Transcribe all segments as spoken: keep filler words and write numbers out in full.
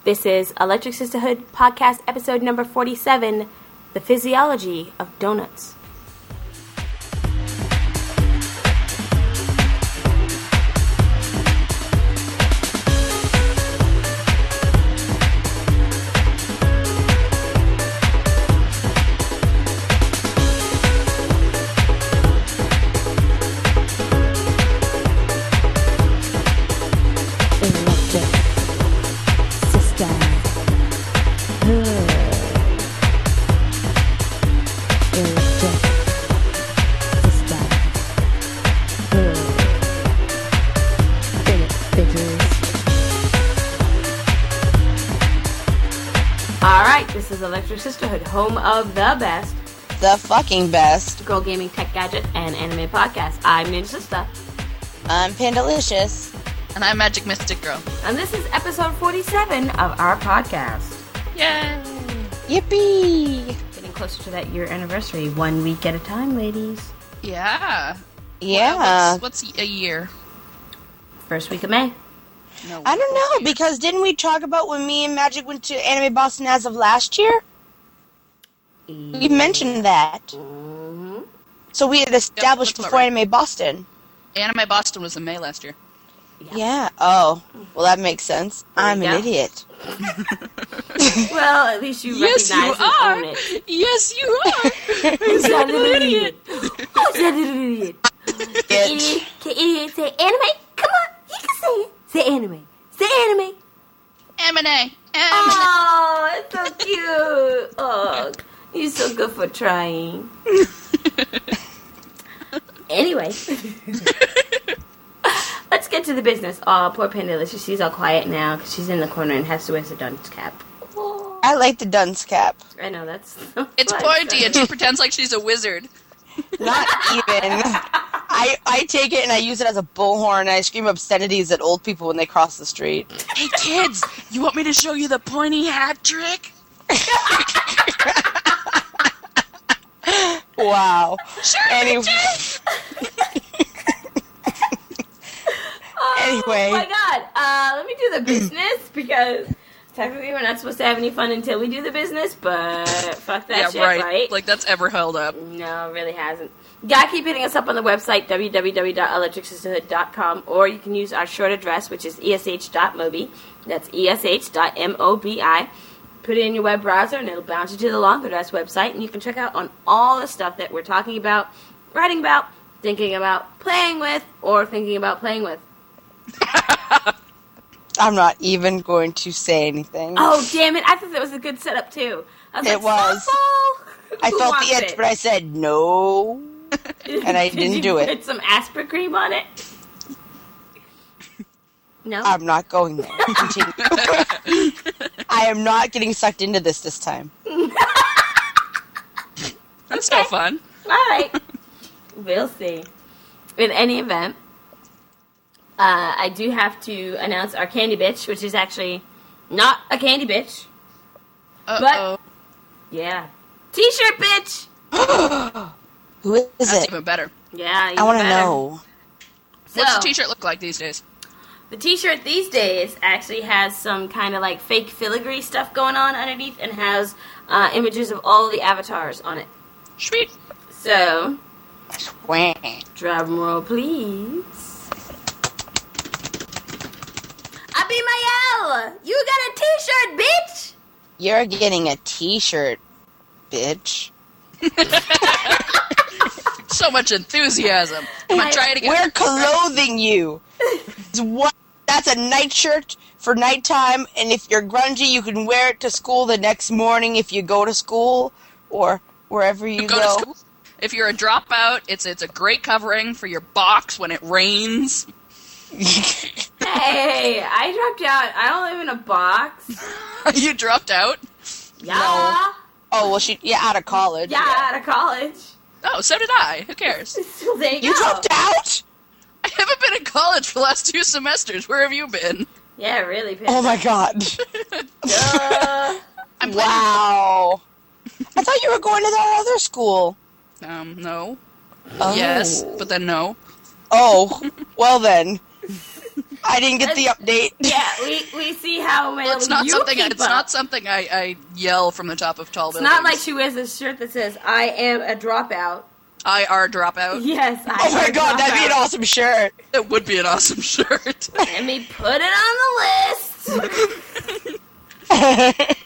This is Electric Sisterhood Podcast episode number forty-seven, The Physiology of Donuts. Electric Sisterhood, home of the best, the fucking best girl gaming, tech gadget, and anime podcast. I'm Ninja Sister. I'm Pandalicious. And I'm Magic Mystic Girl. And this is episode forty-seven of our podcast. Yay! Yippee! Getting closer to that year anniversary, one week at a time, ladies. Yeah. Yeah. Well, what's, what's a year? First week of May. No, I don't know, year. Because didn't we talk about when me and Magic went to Anime Boston as of last year? Yeah. We mentioned that. Mm-hmm. So we had established yep, before right. Anime Boston. Anime Boston was in May last year. Yeah. yeah. Oh. Well, that makes sense. There I'm an idiot. Well, at least you yes, recognize you and are. own it. Yes, you are. Who's that little idiot? Who's that little idiot? Can idiot, can idiot say anime? Come on, you can say it. Say anime. Say anime. Anime. Oh, it's so cute. Oh, you're so good for trying. Anyway. Let's get to the business. Oh, poor Pandalicious. She's all quiet now because she's in the corner and has to wear the dunce cap. Oh. I like the dunce cap. I know, that's... It's pointy and she pretends like she's a wizard. Not even. I I take it and I use it as a bullhorn and I scream obscenities at old people when they cross the street. Hey kids, you want me to show you the pointy hat trick? Wow. Sure, anyway. Oh anyway. my god. Uh, let me do the business because technically we're not supposed to have any fun until we do the business, but fuck that yeah, shit, right. right? Like that's ever held up. No, it really hasn't. You gotta keep hitting us up on the website, w w w dot electric sisterhood dot com, or you can use our short address, which is e s h dot mobi. That's e s h dot mobi. Put it in your web browser, and it'll bounce you to the longer address website, and you can check out on all the stuff that we're talking about, writing about, thinking about, playing with, or thinking about playing with. I'm not even going to say anything. Oh, damn it. I thought that was a good setup, too. I was it like, was. Softball? I felt the itch, it? but I said no. And I Did didn't you do it. Put some aspirin cream on it? No? I'm not going there. Continue. I am not getting sucked into this this time. That's okay. no fun. All right. We'll see. In any event, uh, I do have to announce our candy bitch, which is actually not a candy bitch. Uh-oh. But, yeah. T-shirt bitch! Who is That's it? That's even better. Yeah, I want to know. So, what's the t-shirt look like these days? The t-shirt these days actually has some kind of like fake filigree stuff going on underneath and has uh, images of all the avatars on it. Sweet. So, Sweet. drum roll, please. Abimael! You got a t-shirt, bitch! You're getting a t-shirt, bitch. So much enthusiasm. Come on, try it again. We're clothing you. What? That's a nightshirt for nighttime, and if you're grungy, you can wear it to school the next morning if you go to school or wherever you, you go. go. To school. If you're a dropout, it's it's a great covering for your box when it rains. Hey, I dropped out. I don't live in a box. You dropped out? Yeah. No. Oh, well, she, yeah, out of college. Yeah, yeah, out of college. Oh, so did I. Who cares? So there you, you go. dropped out? I haven't been in college for the last two semesters. Where have you been? Yeah, really. Pissed. Oh, my God. Duh. I'm wow. I thought you were going to that other school. Um, no. Oh. Yes, but then no. Oh, well then. I didn't get the update. Yeah, we, we see how well Well, it's not you something. keep It's up. not something I, I yell from the top of tall It's buildings. not like she wears a shirt that says, I am a dropout. I R dropout. Yes, I Oh my am a god, that'd be an dropout. awesome shirt. It would be an awesome shirt. Let me put it on the list.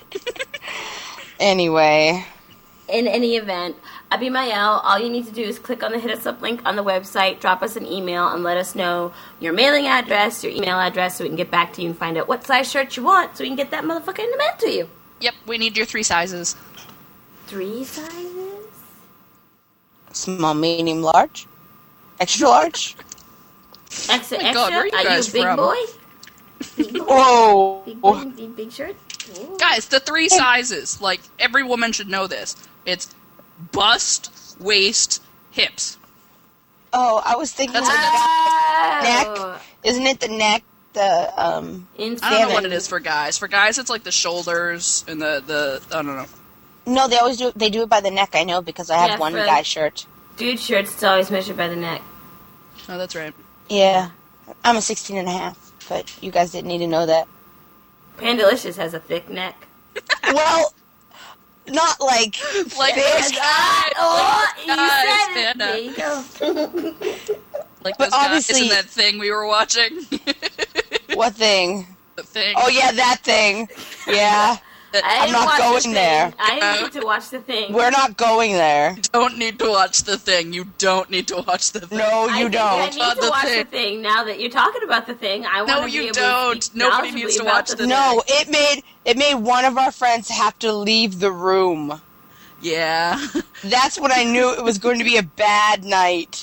Anyway. In any event, Abimael, all you need to do is click on the Hit Us Up link on the website, drop us an email, and let us know your mailing address, your email address, so we can get back to you and find out what size shirt you want, so we can get that motherfucker in the mail to you. Yep, we need your three sizes. Three sizes? Small, medium, large? Extra large? Extra, Oh my extra? God, where are you are guys you a big from? boy? Big boy? Whoa. Big boy? Big, big shirt? Ooh. Guys, the three sizes. Like, every woman should know this. It's bust, waist, hips. Oh, I was thinking That's of what the Oh. neck. Isn't it the neck? The, um... Insane. I don't know Damn what it. it is for guys. For guys, it's like the shoulders and the, the I don't know. No, they always do it, they do it by the neck, I know, because I have Yeah, one for- guy's shirt. Dude shirts, it's always measured by the neck. Oh, that's right. Yeah. I'm a sixteen and a half, but you guys didn't need to know that. Pandalicious has a thick neck. Well, not like... Like thick. those guys. Oh, like you those guys, said it. Panda. There you go. Like But those guys obviously- in that thing we were watching. What thing? The thing. Oh, yeah, that thing. Yeah. That I I'm didn't not watch going the thing. there. I didn't need to watch the thing. We're not going there. You don't need to watch the thing. You don't need to watch the thing. No, I you think don't. I need Uh, to the watch thing. the thing now that you're talking about the thing. I No, want to you be able don't. To speak Nobody knowledgeably needs to about watch the the thing. No, it made it made one of our friends have to leave the room. Yeah. That's when I knew it was going to be a bad night.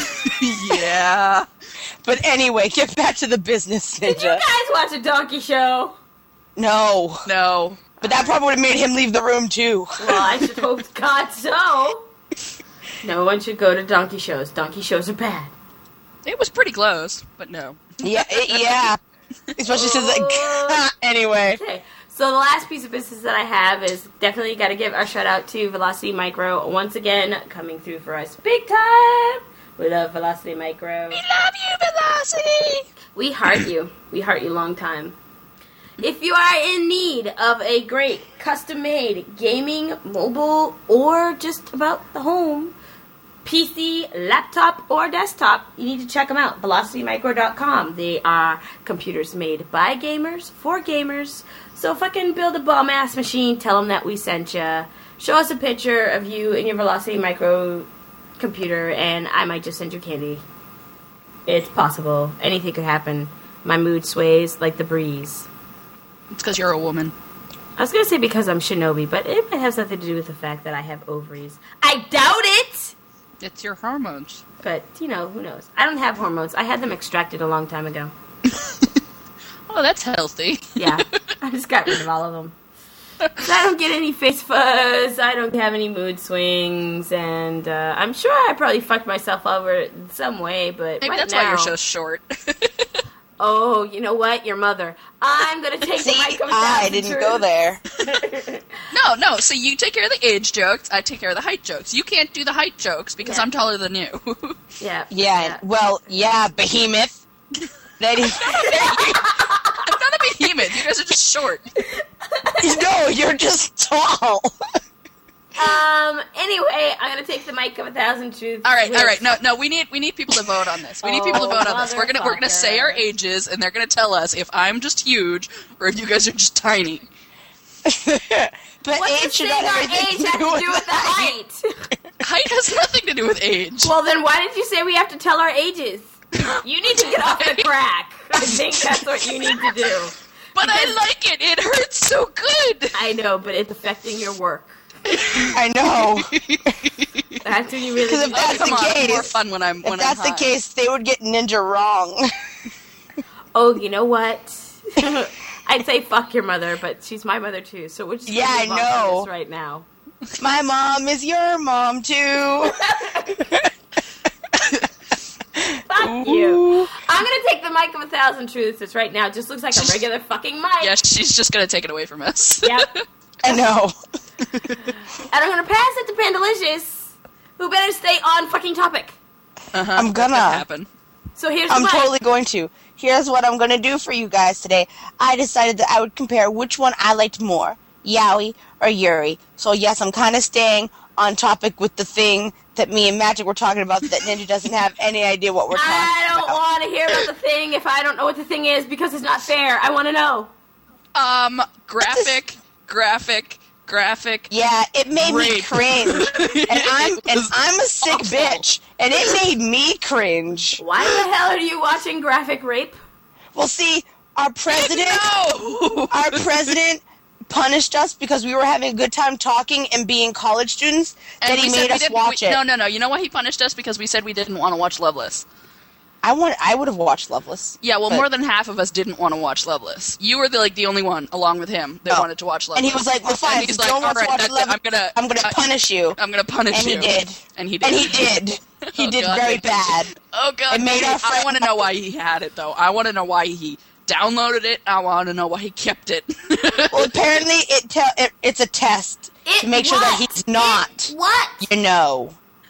Yeah. But anyway, get back to the business, Did you Ninja. guys watch a donkey show? No. No. But that probably would have made him leave the room, too. Well, I should hope to God so. No one should go to donkey shows. Donkey shows are bad. It was pretty close, but no. Yeah, it, yeah. Especially since, like, anyway. Okay, so the last piece of business that I have is definitely got to give our shout out to Velocity Micro once again coming through for us big time. We love Velocity Micro. We love you, Velocity! We heart you. We heart you long time. If you are in need of a great custom-made gaming, mobile, or just about the home P C, laptop, or desktop, you need to check them out. velocity micro dot com. They are computers made by gamers, for gamers. So fucking build a bomb-ass machine, tell them that we sent you. Show us a picture of you in your Velocity Micro computer, and I might just send you candy. It's possible. Anything could happen. My mood sways like the breeze. It's because you're a woman. I was going to say because I'm Shinobi, but it might have something to do with the fact that I have ovaries. I doubt it! It's your hormones. But, you know, who knows? I don't have hormones. I had them extracted a long time ago. Oh, that's healthy. Yeah. I just got rid of all of them. So I don't get any face fuzz. I don't have any mood swings. And uh, I'm sure I probably fucked myself over in some way, but Maybe right that's now, why you're so short. Oh, you know what? Your mother. I'm going to take See, the mic of a I thousand didn't truths. go there. No, no. So you take care of the age jokes. I take care of the height jokes. You can't do the height jokes because Yeah. I'm taller than you. Yeah. Yeah, well, yeah, behemoth. That is, I'm not a behemoth. You guys are just short. no, you're just tall. Um. Anyway, I'm gonna take the mic of a thousand truths. All right, with- all right. No, no. We need we need people to vote on this. We need people to Oh, vote on this. We're gonna we're gonna say our motherfucker. ages, and they're gonna tell us if I'm just huge or if you guys are just tiny. But What age does should saying not our have age anything have to do with the height. height? Height has nothing to do with age. Well, then why did you say we have to tell our ages? You need to get off the crack. I think that's what you need to do. But I like it. It hurts so good. I know, but it's affecting your work. I know. That's when you really. Because if need that's to- Come the on, case, it's more fun when I'm if when that's I'm the case, they would get Ninja wrong. Oh, you know what? I'd say fuck your mother, but she's my mother too. So we're just gonna Yeah, I move on from know. this right now. My mom is your mom too. Fuck you. I'm gonna take the mic of a thousand truths. It's right now. It just looks like a regular fucking mic. Yeah, she's just gonna take it away from us. Yep. I know. And I'm gonna pass it to Pandalicious, who better stay on fucking topic. Uh-huh. I'm gonna. That's happen. So here's I'm the mic. totally going to. here's what I'm going to do for you guys today. I decided that I would compare which one I liked more, Yaoi or Yuri. So, yes, I'm kind of staying on topic with the thing that me and Magic were talking about that Ninja doesn't have any idea what we're talking about. I don't want to hear about the thing if I don't know what the thing is because it's not fair. I want to know. Um, graphic, graphic, graphic. Yeah, it made rape. me cringe. And I'm and I'm a sick awful. bitch. And it made me cringe. Why the hell are you watching graphic rape? Well, see, our president, No! our president punished us because we were having a good time talking and being college students. And that he we said made we us didn't- watch we- it. No, no, no. You know why he punished us? Because we said we didn't want to watch Loveless. I want. I would have watched Loveless. Yeah, well, but- more than half of us didn't want to watch Loveless. You were the like the only one, along with him, that No. wanted to watch Loveless. And he was like, "Well, fine. And If he's you like, don't want "All to right, watch that's it. Loveless, I'm gonna, I'm gonna I- punish you." I'm gonna punish And you. he did. And he did. And he did. He Oh, did God. very bad. Oh god! It made wait, our I friend- want to know why he had it though. I want to know why he downloaded it. I want to know why he kept it. Well, apparently it, te- it it's a test It to make sure that what? he's not. It what? You know,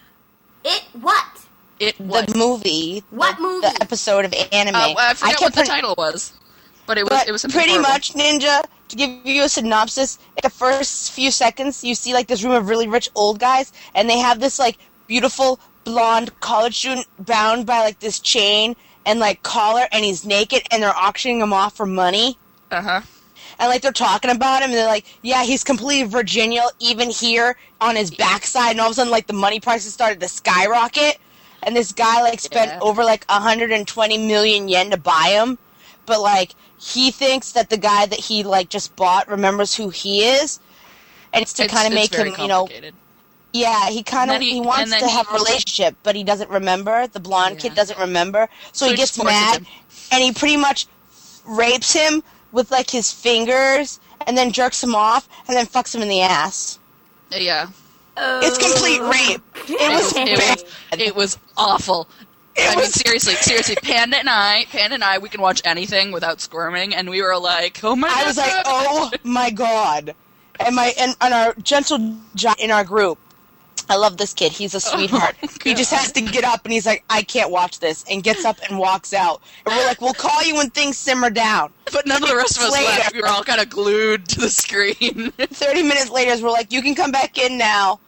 It what? it what? the movie. What the, movie? The episode of anime. Uh, I forget can't what the put- title was, but it was But it was something pretty horrible. much, Ninja, to give you a synopsis, in the first few seconds, you see like this room of really rich old guys, and they have this like beautiful blonde college student bound by like this chain and like collar, and he's naked, and they're auctioning him off for money. Uh huh. And like they're talking about him, and they're like, "Yeah, he's completely virginal, even here on his backside." And all of a sudden, like the money prices started to skyrocket, and this guy like spent Yeah. over like one hundred twenty million yen to buy him, but like he thinks that the guy that he like just bought remembers who he is, and it's to It's- kind of it's make very him, you know, complicated. yeah, he kind of And then he, he- wants and then to have a he- relationship, but he doesn't remember. The blonde Yeah. kid doesn't remember, so, So he he gets just forces mad, him. and he pretty much rapes him with like his fingers, and then jerks him off, and then fucks him in the ass. Yeah. It's complete rape. It was Okay. It was, it was awful. It I mean, was- seriously, seriously, Panda and I, Panda and I, we can watch anything without squirming, and we were like, oh my god. I was like, oh my god. And my and, and our gentle giant in our group, I love this kid. He's a sweetheart. Oh, he just God. has to get up, and he's like, I can't watch this, and gets up and walks out. And we're like, we'll call you when things simmer down. But none of the rest of us Later. left. We were all kind of glued to the screen. Thirty minutes later, we're like, you can come back in now.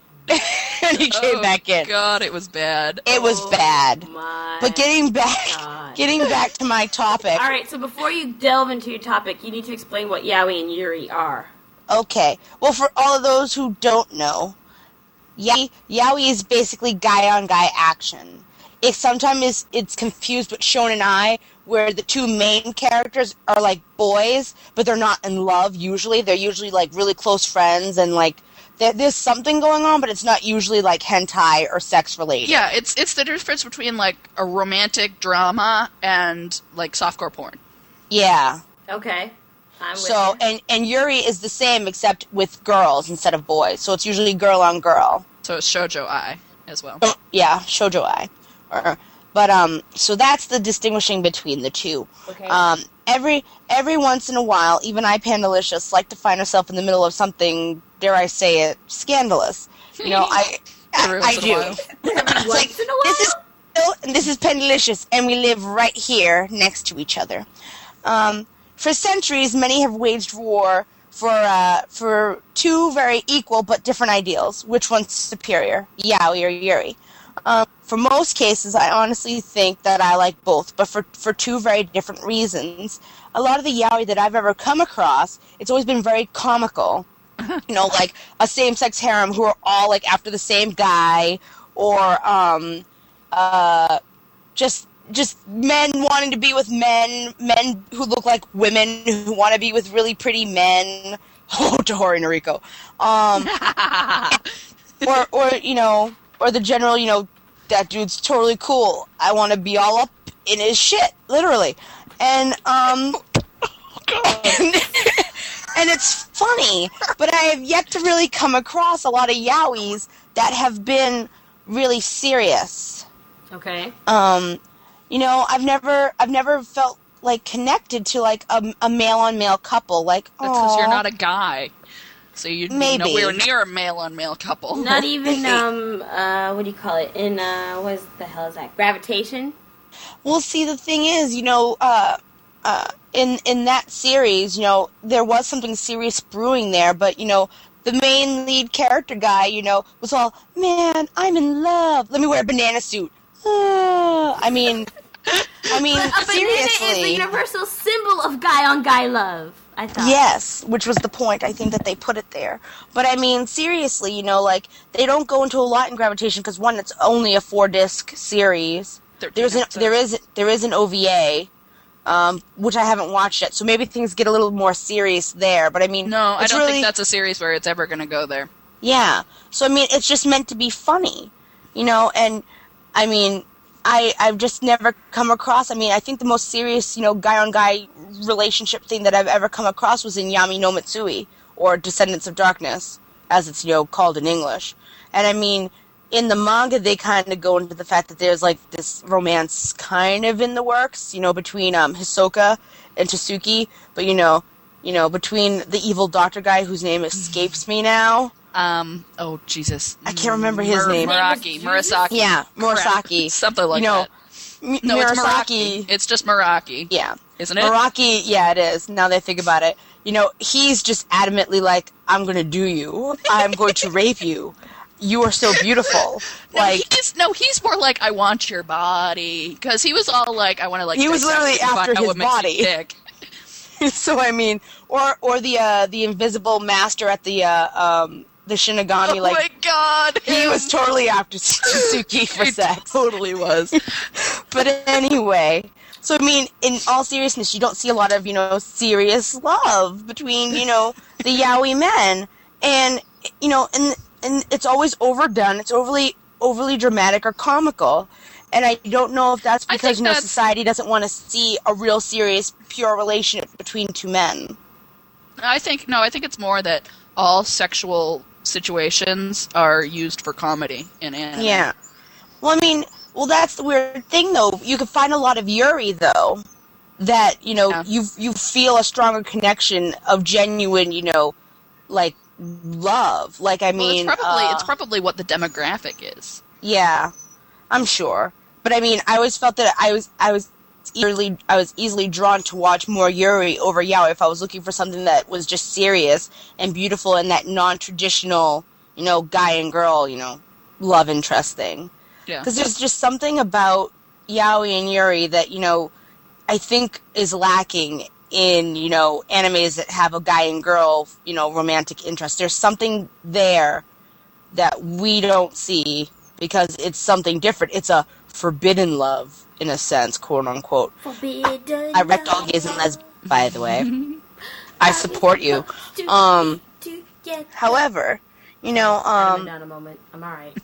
And he came Oh, back in. God, it was bad. It was Oh bad. my But getting back, God. getting back to my topic. All right, so before you delve into your topic, you need to explain what Yaoi and Yuri are. Okay. Well, for all of those who don't know, yaoi, yaoi is basically guy-on-guy action. It sometimes is, it's confused with shonen ai, where the two main characters are like boys, but they're not in love usually. They're usually like really close friends, and like there, there's something going on, but it's not usually like hentai or sex related. Yeah, it's it's the difference between, like, a romantic drama and, like, softcore porn. Yeah. Okay. I'm with So you. and and Yuri is the same except with girls instead of boys. So it's usually girl on girl. So it's shoujo ai as well. Oh, yeah, shoujo ai. Or, but um, so that's the distinguishing between the two. Okay. Um, every every once in a while, even I, Pandalicious, like to find herself in the middle of something, dare I say it, scandalous. You know, I Every I, once I in a do. while. It's like, Once in a while? this is Phil and this is Pandalicious, and we live right here next to each other. Um, for centuries, many have waged war for uh, for two very equal but different ideals. Which one's superior, Yaoi or Yuri? Um, for most cases, I honestly think that I like both, but for, for two very different reasons. A lot of the yaoi that I've ever come across, it's always been very comical. You know, like a same-sex harem who are all like after the same guy, or um, uh, just just men wanting to be with men, men who look like women who want to be with really pretty men. Oh, Tohori Noriko. Um, or or you know, or the general, you know, that dude's totally cool. I want to be all up in his shit, literally. And um, and, and it's funny, but I have yet to really come across a lot of yaois that have been really serious. Okay. Um, you know, I've never, I've never felt like connected to like a, a male on male couple. Like, That's because you're aw. not a guy. So you'd be Maybe. nowhere near a male on male couple. Not even um uh what do you call it in uh what is the hell is that gravitation? Well, see, the thing is, you know, uh, uh, in in that series, you know, there was something serious brewing there, but, you know, the main lead character guy, you know, was all, man, I'm in love. Let me wear a banana suit. Uh, I mean, I mean, but a seriously. banana is the universal symbol of guy-on-guy love, I thought. Yes, which was the point, I think, that they put it there. But, I mean, seriously, you know, like, they don't go into a lot in Gravitation, because, one, it's only a four-disc series. There's an, there is there is an O V A, um, which I haven't watched yet, so maybe things get a little more serious there. But I mean, no, I don't really, think that's a series where it's ever going to go there. Yeah, so I mean, it's just meant to be funny, you know. And I mean, I I've just never come across. I mean, I think the most serious, you know, guy on guy relationship thing that I've ever come across was in Yami no Mitsui, or Descendants of Darkness, as it's, you know, called in English. And I mean, in the manga, they kind of go into the fact that there's, like, this romance kind of in the works, you know, between um, Hisoka and Tsuki, but, you know, you know, between the evil doctor guy whose name escapes me now. Um, oh, Jesus. I can't remember his Mur- name. Muraki, Murasaki. Yeah, Murasaki. Something like you know, that. M- No, Murasaki. it's Muraki. It's just Muraki. Yeah. Isn't it? Muraki, yeah, it is, now that I think about it. You know, he's just adamantly like, I'm going to do you. I'm going to rape you. You are so beautiful. No, like he's no, he's more like I want your body, because he was all like I want to like. He was literally after his what makes body. you tick. So I mean, or or the uh, the invisible master at the uh, um the Shinigami. Oh like, my god, he him. was totally after Tsuki for He sex. Totally was. But anyway, so I mean, in all seriousness, you don't see a lot of, you know, serious love between, you know, the yaoi men, and you know, and. And it's always overdone. It's overly, overly dramatic or comical. And I don't know if that's because, you know, that's... society doesn't want to see a real serious, pure relationship between two men. I think, no, I think it's more that all sexual situations are used for comedy in anime. Yeah. Well, I mean, well, that's the weird thing, though. You can find a lot of Yuri, though, that, you know, Yeah. you you feel a stronger connection of genuine, you know, like, love. Like, I mean, well, it's probably uh, it's probably what the demographic is. Yeah, I'm sure. But I mean, I always felt that I was I was easily I was easily drawn to watch more Yuri over yaoi if I was looking for something that was just serious and beautiful and that non-traditional, you know, guy and girl, you know, love interest thing. Yeah. Because there's just something about yaoi and Yuri that, you know, I think is lacking in, you know, animes that have a guy and girl, you know, romantic interest. There's something there that we don't see because it's something different. It's a forbidden love, in a sense, quote unquote. Forbidden I wrecked all gays and lesbians, by the way. I support you. Um, however, you know, um, down a moment. I'm all right.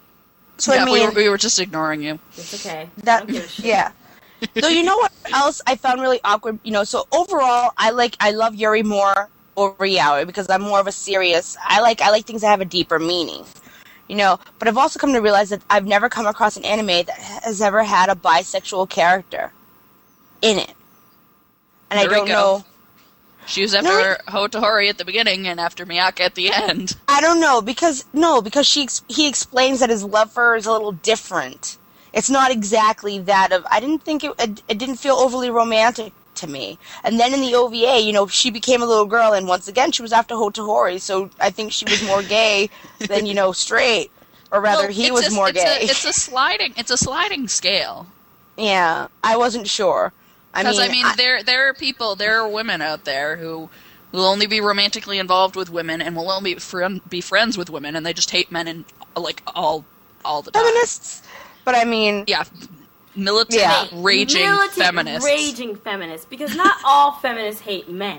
So yeah, I mean, we were, we were just ignoring you. It's okay. that yeah. So you know what else I found really awkward? You know, so overall, I like I love Yuri more over yaoi because I'm more of a serious. I like I like things that have a deeper meaning. You know, but I've also come to realize that I've never come across an anime that has ever had a bisexual character in it, and I don't Noriko. know. She was after No, Hotori at the beginning and after Miyake at the end. I don't know because no, because she ex- he explains that his love for her is a little different. It's not exactly that of. I didn't think it. It, it didn't feel overly romantic to me. And then in the O V A, you know, she became a little girl, and once again, she was after Hotohori. So I think she was more gay than, you know, straight, or rather, Well, he it's was a, more it's gay. A, it's a sliding. It's a sliding scale. Yeah, I wasn't sure. I Because mean, I mean, I, there there are people, there are women out there who will only be romantically involved with women and will only be, friend, be friends with women, and they just hate men and like all all the time. feminists. But I mean, Yeah, militant, Yeah. raging Militant, feminists. raging feminists, because not all feminists hate men.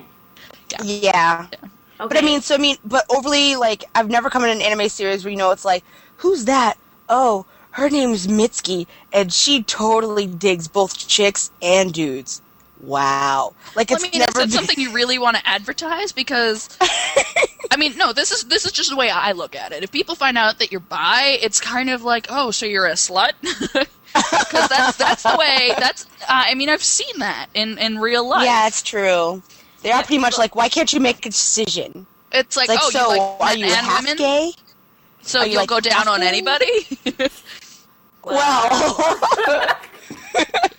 yeah. Okay. But I mean, so I mean, but overly, like, I've never come in an anime series where, you know, it's like, who's that? Oh, her name's Mitsuki, and she totally digs both chicks and dudes. Wow. Like, Well, it's I mean, never is that been... something you really want to advertise? Because, I mean, no, this is this is just the way I look at it. If people find out that you're bi, it's kind of like, oh, so you're a slut? Because that's that's the way. That's uh, I mean, I've seen that in in real life. Yeah, it's true. They are Yeah, pretty much but- like, why can't you make a decision? It's like, Like, oh, so, you like are men you and half women? gay? So Are you, you'll like, go down half on gay? anybody? Well,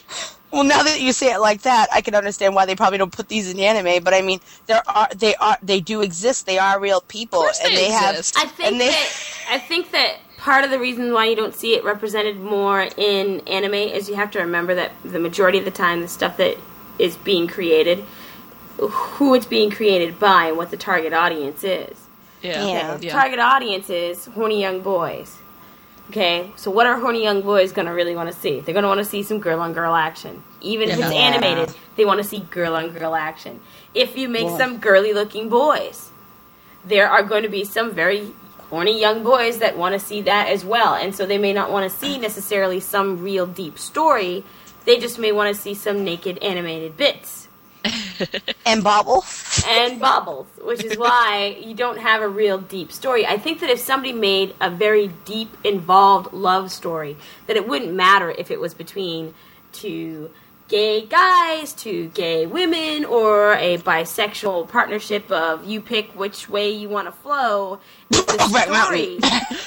Well, now that you say it like that, I can understand why they probably don't put these in anime. But I mean, there are they are they do exist. They are real people, Of course and they they exist. have. I think and they, that I think that part of the reason why you don't see it represented more in anime is you have to remember that the majority of the time, the stuff that is being created, who it's being created by, and what the target audience is. Yeah. Yeah. The target audience is horny young boys. Okay, so what are horny young boys going to really want to see? They're going to want to see some girl-on-girl action. Even if Yeah. it's animated, they want to see girl-on-girl action. If you make Yeah. some girly-looking boys, there are going to be some very horny young boys that want to see that as well. And so they may not want to see necessarily some real deep story. They just may want to see some naked animated bits. and Bobble. And bobbles, which is why you don't have a real deep story. I think that if somebody made a very deep, involved love story, that it wouldn't matter if it was between two gay guys, two gay women, or a bisexual partnership of you pick which way you want to flow. If the Right, not story,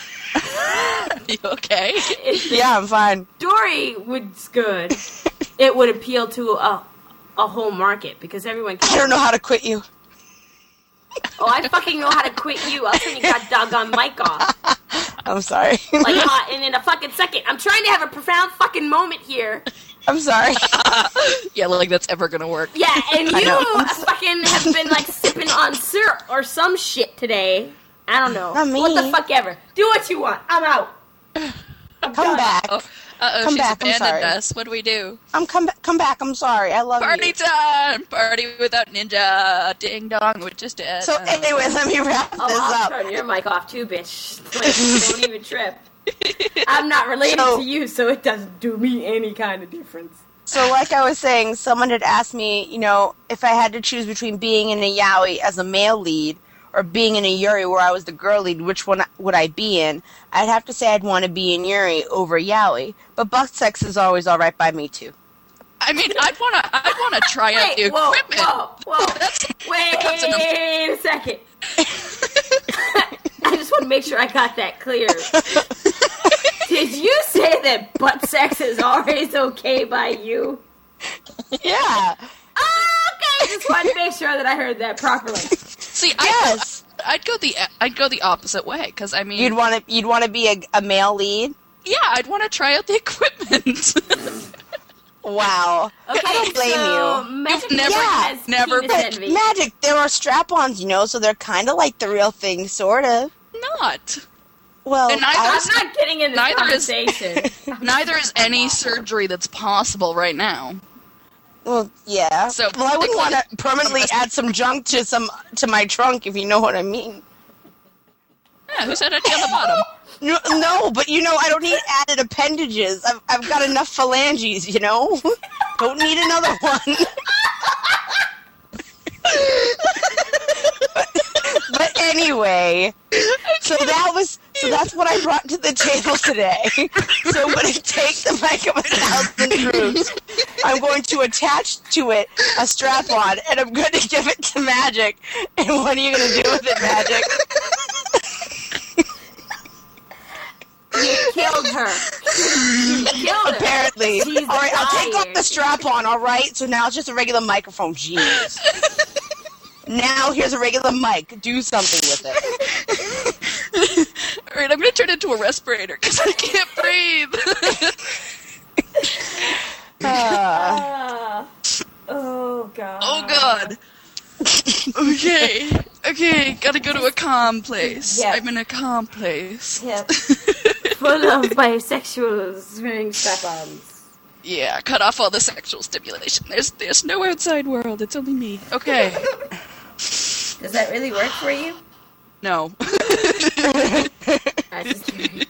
You okay? if the Yeah, I'm fine. story was good, it would appeal to a a whole market because everyone can. I don't know how to quit you. Oh, I fucking know how to quit you. I'll turn your doggone mic off. I'm sorry. Like hot and in a fucking second. I'm trying to have a profound fucking moment here. I'm sorry. Yeah, like that's ever gonna work. Yeah, and I you know. fucking have been like sipping on syrup or some shit today. I don't know. Not me. What the fuck ever. Do what you want. I'm out. I'm Come done. back. Oh, uh-oh, Come she's back, I'm abandoned sorry. us. What do we do? I'm come ba- come back. I'm sorry. I love Party you. time! Party without ninja! Ding dong, we're just dead. So Uh, anyway, let me wrap Oh, this I'll up. turn your mic off too, bitch. Like, don't even trip. I'm not related So- to you, so it doesn't do me any kind of difference. So like I was saying, someone had asked me, you know, if I had to choose between being in a yaoi as a male lead or being in a yuri where I was the girl lead, which one would I be in? I'd have to say I'd want to be in yuri over yaoi, but butt sex is always all right by me too. I mean, I'd wanna, I'd wanna try out the Wait, whoa, equipment. whoa, whoa. becomes an- Wait a second. I just want to make sure I got that clear. Did you say that butt sex is always okay by you? Yeah. Oh, okay. Just wanted to make sure that I heard that properly. See, I'd, Yes. go, I'd go the, I'd go the opposite way because I mean, You'd want to you'd want to be a, a male lead? yeah, I'd want to try out the equipment. Wow. Okay, I don't blame so you. Magic Never- Mike has never penis been- envy. Magic, there are strap-ons, you know, so they're kind of like the real thing, sort of. Not. Well, And neither I- is- I'm not getting in this Neither is- conversation. Neither is any surgery that's possible right now. well, yeah. So- well, I wouldn't want to permanently add some junk to some to my trunk, if you know what I mean. Yeah, who said I'd be on the bottom? No, no, but you know, I don't need added appendages. I've I've got enough phalanges, you know. Don't need another one. but, but anyway, so that was so that's what I brought to the table today. So I'm going to take the mic of a thousand truths. I'm going to attach to it a strap-on, and I'm going to give it to Magic. And what are you going to do with it, Magic? You killed her. You killed her. Apparently. She's All right, I'll take off fired. the strap on, all right? So now it's just a regular microphone. Jeez. Now here's a regular mic. Do something with it. Alright, I'm gonna turn into a respirator because I can't breathe. Uh, Uh, oh, God. Oh god. Okay. Okay, gotta go to a calm place. Yeah. I'm in a calm place. Yep. Full of bisexuals wearing strap-ons. Yeah, cut off all the sexual stimulation. There's there's no outside world, it's only me. Okay. Does that really work for you? No. I just curious.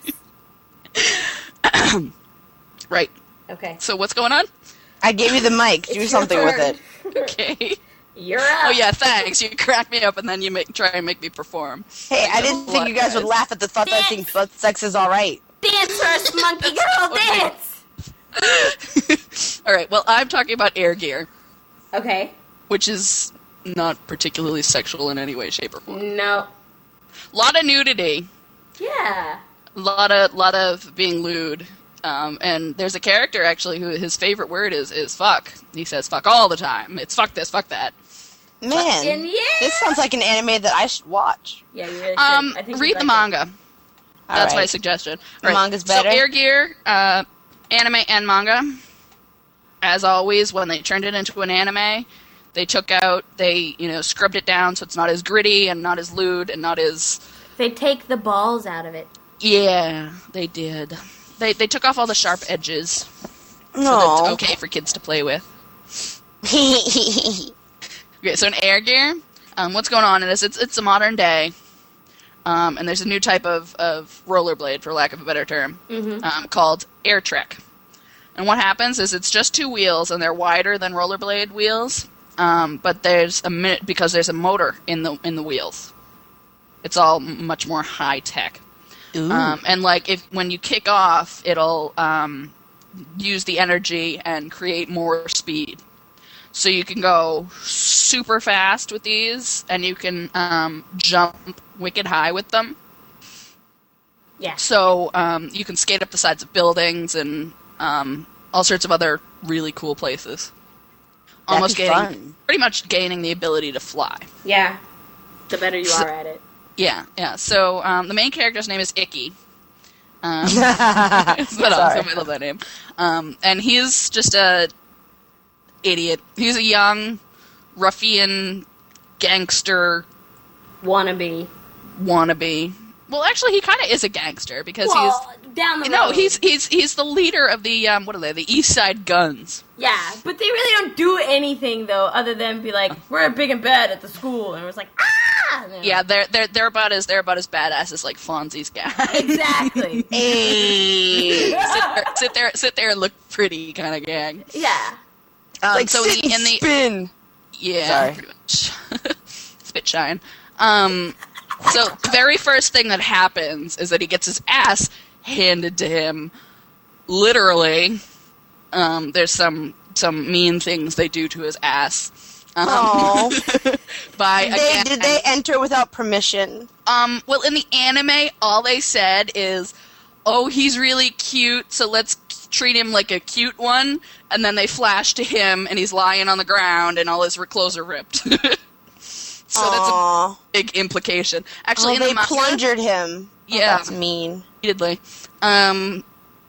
Right. Okay. So what's going on? I gave you the mic. Do It's something your with turn. it. Okay. You're up. Oh yeah, thanks. You crack me up and then you make try and make me perform. Hey, I didn't think you guys would laugh at the thought that I think butt sex is all right. Dance first, monkey girl, Okay. dance! All right. Well, I'm talking about air gear, Okay. which is not particularly sexual in any way, shape, or form. No. A lot of nudity, Yeah. a lot of lot of being lewd, Um, and there's a character, actually, who his favorite word is, is fuck. He says fuck all the time. It's fuck this, fuck that. Man, Fucking yeah! this sounds like an anime that I should watch. Yeah, you really should. Um, I think read you'd the like it. manga. That's All my right. suggestion. The All right, manga's better? So Air Gear, uh, anime and manga. As always, when they turned it into an anime, they took out, they, you know, scrubbed it down so it's not as gritty and not as lewd and not as... They take the balls out of it. Yeah, they did. They they took off all the sharp edges. So No. that's okay for kids to play with. Okay, so in Air Gear, um, what's going on is it's it's a modern day, um, and there's a new type of, of rollerblade, for lack of a better term, Mm-hmm. um, called Air Trek. And what happens is it's just two wheels, and they're wider than rollerblade wheels, um, but there's a minute because there's a motor in the in the wheels. It's all m- much more high tech. Ooh. Um, and like if when you kick off, it'll um, use the energy and create more speed. So you can go super fast with these, and you can um, jump wicked high with them. Yeah. So um, you can skate up the sides of buildings and um, all sorts of other really cool places. That'd Almost be gaining, fun. pretty much gaining the ability to fly. Yeah. The better you So- are at it. Yeah, yeah. So um, the main character's name is Icky. Um, Isn't that Sorry. awesome? I love that name. Um, and he's just a idiot. He's a young ruffian gangster Wannabe. wannabe. Well, actually, he kind of is a gangster because Well, down the he's road. no, he's he's he's the leader of the um, what are they? The East Side Guns. Yeah, but they really don't do anything, though, other than be like, we're big and bad at the school. And it was like, ah! And then- Yeah, they're they're they're about as they're about as badass as like Fonzie's guy. Exactly. Hey. sit, there, sit there, sit there, and look pretty kind of gang. Yeah. Um, like so sit in the, and in the spin. yeah, Sorry. pretty much. Spit shine. Um, so the very first thing that happens is that he gets his ass handed to him. Literally, um, there's some some mean things they do to his ass. Um, Oh. by Did they, again, did they enter without permission? Um, well, in the anime, all they said is, "Oh, he's really cute, so let's treat him like a cute one." And then they flash to him, and he's lying on the ground, and all his clothes are ripped. So that's a Aw. big implication. Oh, Actually, in they the manga, plungered him. Oh, Yeah. that's mean. repeatedly. Um,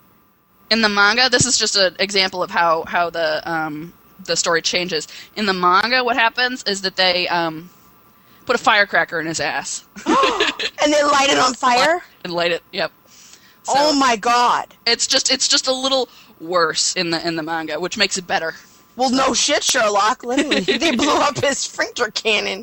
in the manga, this is just an example of how how the um, the story changes. In the manga, what happens is that they um, put a firecracker in his ass And they light it on fire? and light it. Yep. So Oh my god. it's just it's just a little worse in the in the manga, which makes it better. Well, no shit, Sherlock. Literally, they blew up his sphincter cannon.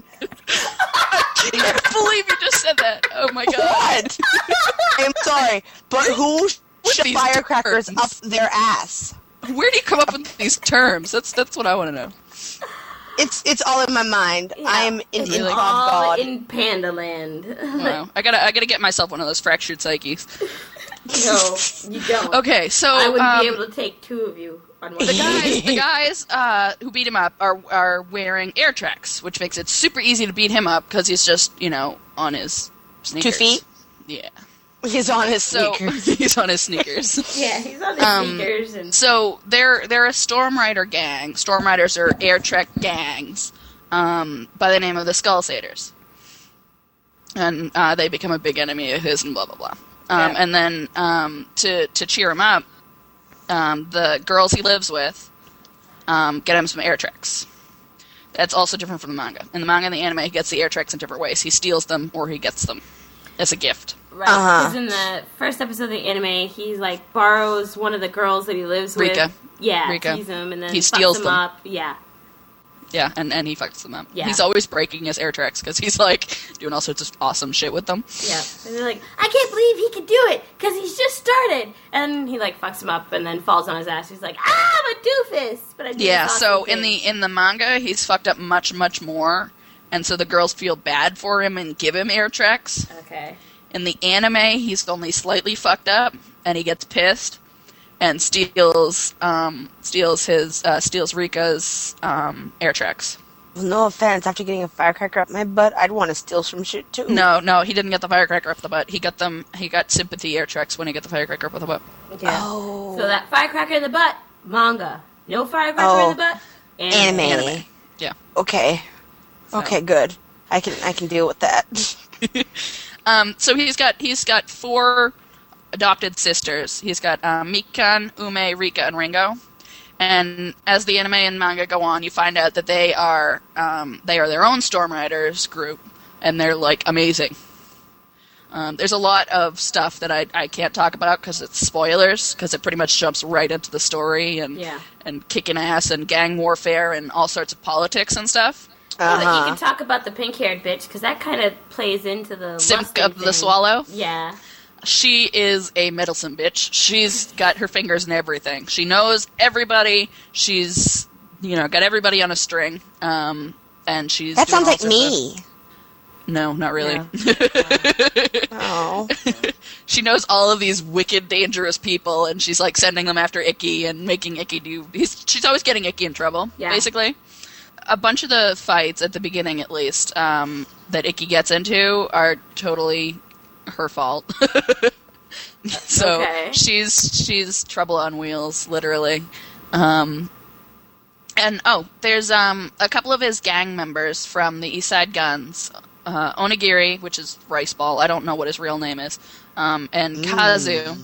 I can't believe you just said that. Oh my god. What? I'm sorry, but who shot these firecrackers terms? up their ass? Where do you come up with these terms? That's that's what I want to know. It's it's all in my mind. Yeah. I'm in It's Really? improv all god. in Panda Land. Wow. I gotta I gotta get myself one of those fractured psyches. No, you don't. Okay, so I wouldn't um, be able to take two of you on one. the guys, the guys uh, who beat him up are are wearing air tracks, which makes it super easy to beat him up because he's just you know on his sneakers. feet? Yeah. He's on his So sneakers. he's on his sneakers. Yeah, he's on his Um, sneakers and So they're they're a Storm Rider gang. Storm Riders are air trek gangs um, by the name of the Skull Satyrs, and uh, they become a big enemy of his and blah blah blah. Um, Yeah. And then um, to to cheer him up, um, the girls he lives with um, get him some air treks. That's also different from the manga. In the manga and the anime, he gets the air treks in different ways. He steals them or he gets them as a gift. right. Uh-huh. Because in the first episode of the anime, he like borrows one of the girls that he lives Rika. with. Yeah, Rika. tease him and then He fucks steals him them. up. Yeah. Yeah, and, and he fucks them up. Yeah. He's always breaking his air treks because he's like doing all sorts of awesome shit with them. Yeah, and they're like, I can't believe he can do it because he's just started, and he like fucks him up and then falls on his ass. He's like, ah, I'm a doofus, but I do Yeah, this awesome so in thing." the in the manga, he's fucked up much much more, and so the girls feel bad for him and give him air treks. okay, In the anime, he's only slightly fucked up, and he gets pissed and steals um, steals his uh, steals Rika's um, air treks. No offense, after getting a firecracker up my butt, I'd want to steal some shit too. No, no, he didn't get the firecracker up the butt. He got them. He got sympathy air checks when he got the firecracker up the butt. Yeah. Oh. So that firecracker in the butt, manga. No firecracker Oh. in the butt, Anime. Anime. Yeah. Okay. So. Okay, good. I can I can deal with that. Um, so he's got he's got four adopted sisters. He's got um, Mikan, Ume, Rika, and Ringo. And as the anime and manga go on, you find out that they are um, they are their own Storm Riders group, and they're like amazing. Um, there's a lot of stuff that I, I can't talk about because it's spoilers, because it pretty much jumps right into the story and Yeah. and kicking ass and gang warfare and all sorts of politics and stuff. Oh, that you Uh-huh. can talk about the pink-haired bitch, because that kind of plays into the Simp lusting of the thing. Swallow. Yeah. She is a meddlesome bitch. She's got her fingers in everything. She knows everybody. She's, you know, got everybody on a string. Um, and she's That doing sounds all like sorts me. of- No, not really. Oh. She knows all of these wicked, dangerous people, and she's like sending them after Icky and making Icky do. He's, she's always getting Icky in trouble, Yeah. basically. A bunch of the fights at the beginning, at least, um, that Icky gets into are totally her fault. So Okay. she's she's trouble on wheels, literally. Um, and oh, there's um, a couple of his gang members from the East Side Guns. Uh, Onigiri, which is Rice Ball. I don't know what his real name is. Um, and Kazu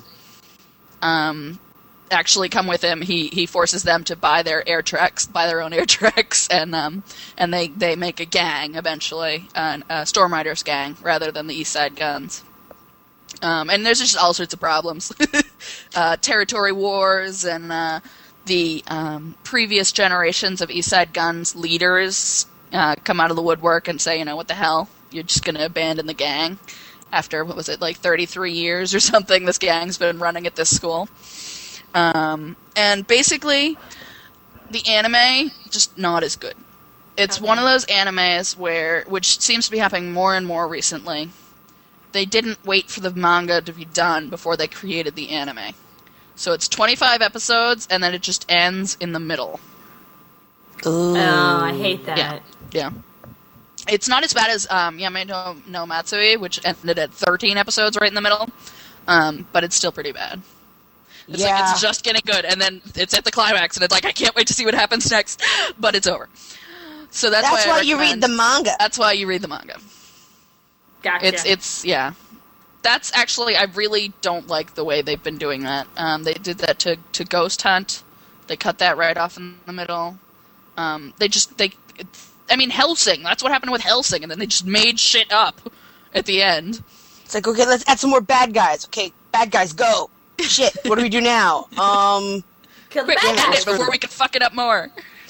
um, actually come with him. He he forces them to buy their air treks, buy their own air treks, and um, and they, they make a gang eventually, uh, a Storm Riders gang, rather than the East Side Guns. Um, and there's just all sorts of problems. uh, territory wars and uh, the um, previous generations of East Side Guns leaders uh, come out of the woodwork and say, you know, what the hell? You're just going to abandon the gang after, what was it, like thirty-three years or something this gang's been running at this school. Um, and basically, the anime, just not as good. It's Okay. one of those animes where, which seems to be happening more and more recently, they didn't wait for the manga to be done before they created the anime. So it's twenty-five episodes, and then it just ends in the middle. Ooh. Oh, I hate that. Yeah. Yeah. It's not as bad as um, Yamato no Matsui, which ended at thirteen episodes right in the middle, um, but it's still pretty bad. It's Yeah. like, it's just getting good, and then it's at the climax, and it's like, I can't wait to see what happens next, but it's over. So that's, That's why, I why you read recommend- the manga. That's why you read the manga. Gotcha. It's it's yeah. That's actually, I really don't like the way they've been doing that. Um, they did that to, to Ghost Hunt. They cut that right off in the middle. Um, they just they, I mean Hellsing. That's what happened with Hellsing, and then they just made shit up at the end. It's like, okay, let's add some more bad guys. Okay, bad guys, go. Shit, what do we do now? Um, Kill the Quick, bad end guys. it before we can fuck it up more.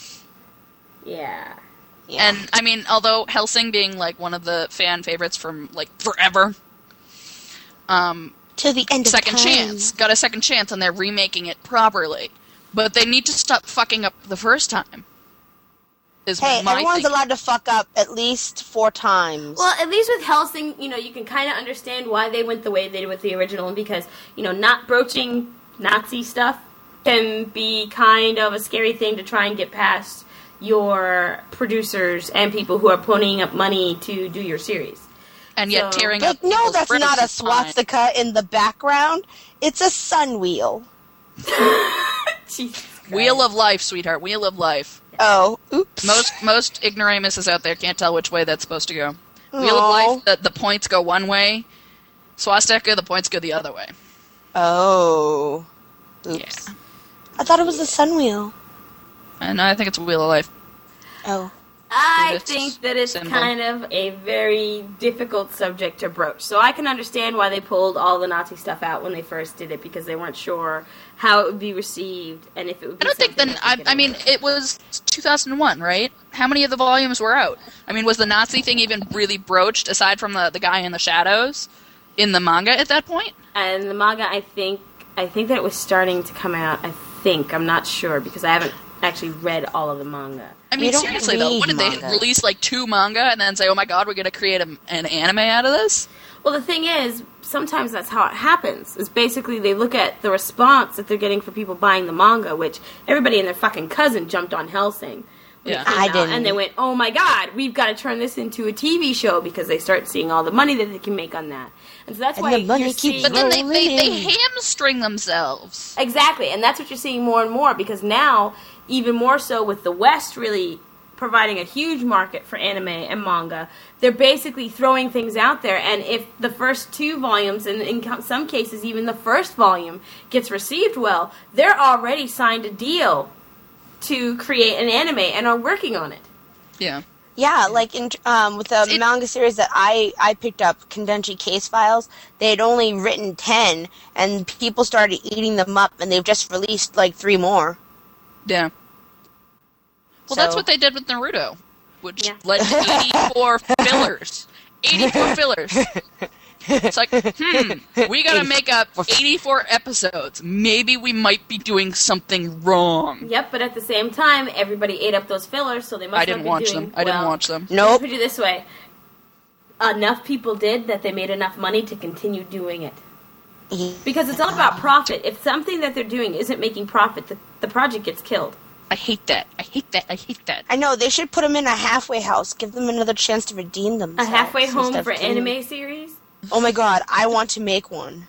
Yeah. yeah. And I mean, although Hellsing being like one of the fan favorites from like forever, um, to the end of second time. chance got a second chance, and they're remaking it properly. But they need to stop fucking up the first time. Is Hey, my everyone's thing. allowed to fuck up at least four times. Well, at least with Hellsing, you know, you can kind of understand why they went the way they did with the original, because, you know, not broaching Nazi stuff can be kind of a scary thing to try and get past your producers and people who are ponying up money to do your series. and yet so- tearing like, up. no, people's that's brains not a is fine. swastika in the background. It's a sun wheel. Jesus Christ. Wheel of life, sweetheart. Wheel of life. Oh, oops. Most most ignoramuses out there can't tell which way that's supposed to go. Wheel of Aw. life, the, the points go one way. Swastika, the points go the other way. Oh. Oops. Yeah. I thought it was a sun wheel. And I think it's a wheel of life. Oh. I It's think that it's symbol. kind of a very difficult subject to broach. So I can understand why they pulled all the Nazi stuff out when they first did it, because they weren't sure how it would be received and if it would be I don't think something then. that I, they could I mean, handle. it was two thousand one, right? How many of the volumes were out? I mean, was the Nazi thing even really broached aside from the the guy in the shadows in the manga at that point? And the manga, I think, I think that it was starting to come out. I think I'm not sure because I haven't actually read all of the manga. I We mean, don't seriously though, read what did manga. they release like two manga and then say, "Oh my god, we're going to create a, an anime out of this"? Well, the thing is, sometimes that's how it happens. Is basically they look at the response that they're getting for people buying the manga, which everybody and their fucking cousin jumped on Hellsing. Yeah. I out, didn't. And they went, oh my god, we've got to turn this into a T V show because they start seeing all the money that they can make on that. And so that's And why the money you're keeps seeing... But then they, they, they Rolling. hamstring themselves. Exactly, and that's what you're seeing more and more because now, even more so with the West really providing a huge market for anime and manga, they're basically throwing things out there, and if the first two volumes, and in some cases even the first volume, gets received well, they're already signed a deal to create an anime and are working on it. Yeah. Yeah, like in um, with the It- manga series that I, I picked up, Kendenchi Case Files, they had only written ten, and people started eating them up, and they've just released like three more. Yeah. Well, So- that's what they did with Naruto, which Yeah. led to eighty-four fillers. eighty-four fillers. It's like, hmm, we gotta make up eighty-four episodes. Maybe we might be doing something wrong. Yep, but at the same time, everybody ate up those fillers, so they must I didn't not be watch doing them. I didn't well. watch them. Nope. Put it this way. Enough people did that they made enough money to continue doing it. Because it's all about profit. If something that they're doing isn't making profit, the, the project gets killed. I hate that. I hate that. I hate that. I know, they should put them in a halfway house, give them another chance to redeem A themselves. halfway home instead of for killing them. anime series? Oh my god, I want to make one.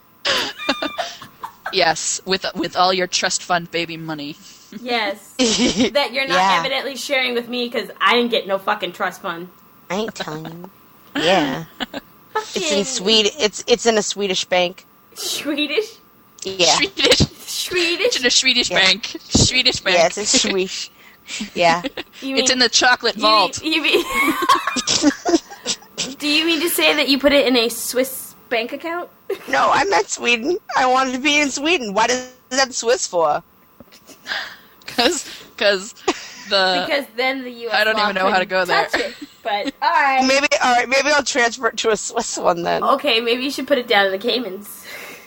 Yes, with with all your trust fund baby money. Yes. That you're not Yeah. evidently sharing with me because I didn't get no fucking trust fund. I ain't telling you. Yeah. It's in Fucking Sweden. It's it's in a Swedish bank. Swedish? Yeah. Swedish. Swedish? It's in a Swedish Yeah. bank. Swedish bank. Yeah, it's in Swish. Yeah. You It's in the chocolate you vault. mean- you mean- Do you mean to say that you put it in a Swiss bank account? No, I meant Sweden. I wanted to be in Sweden. Why does that Swiss for? Because because the Because then the U S I don't law even know how to couldn't go there. touch it. But alright. Maybe all right. Maybe I'll transfer it to a Swiss one then. Okay, maybe you should put it down in the Caymans.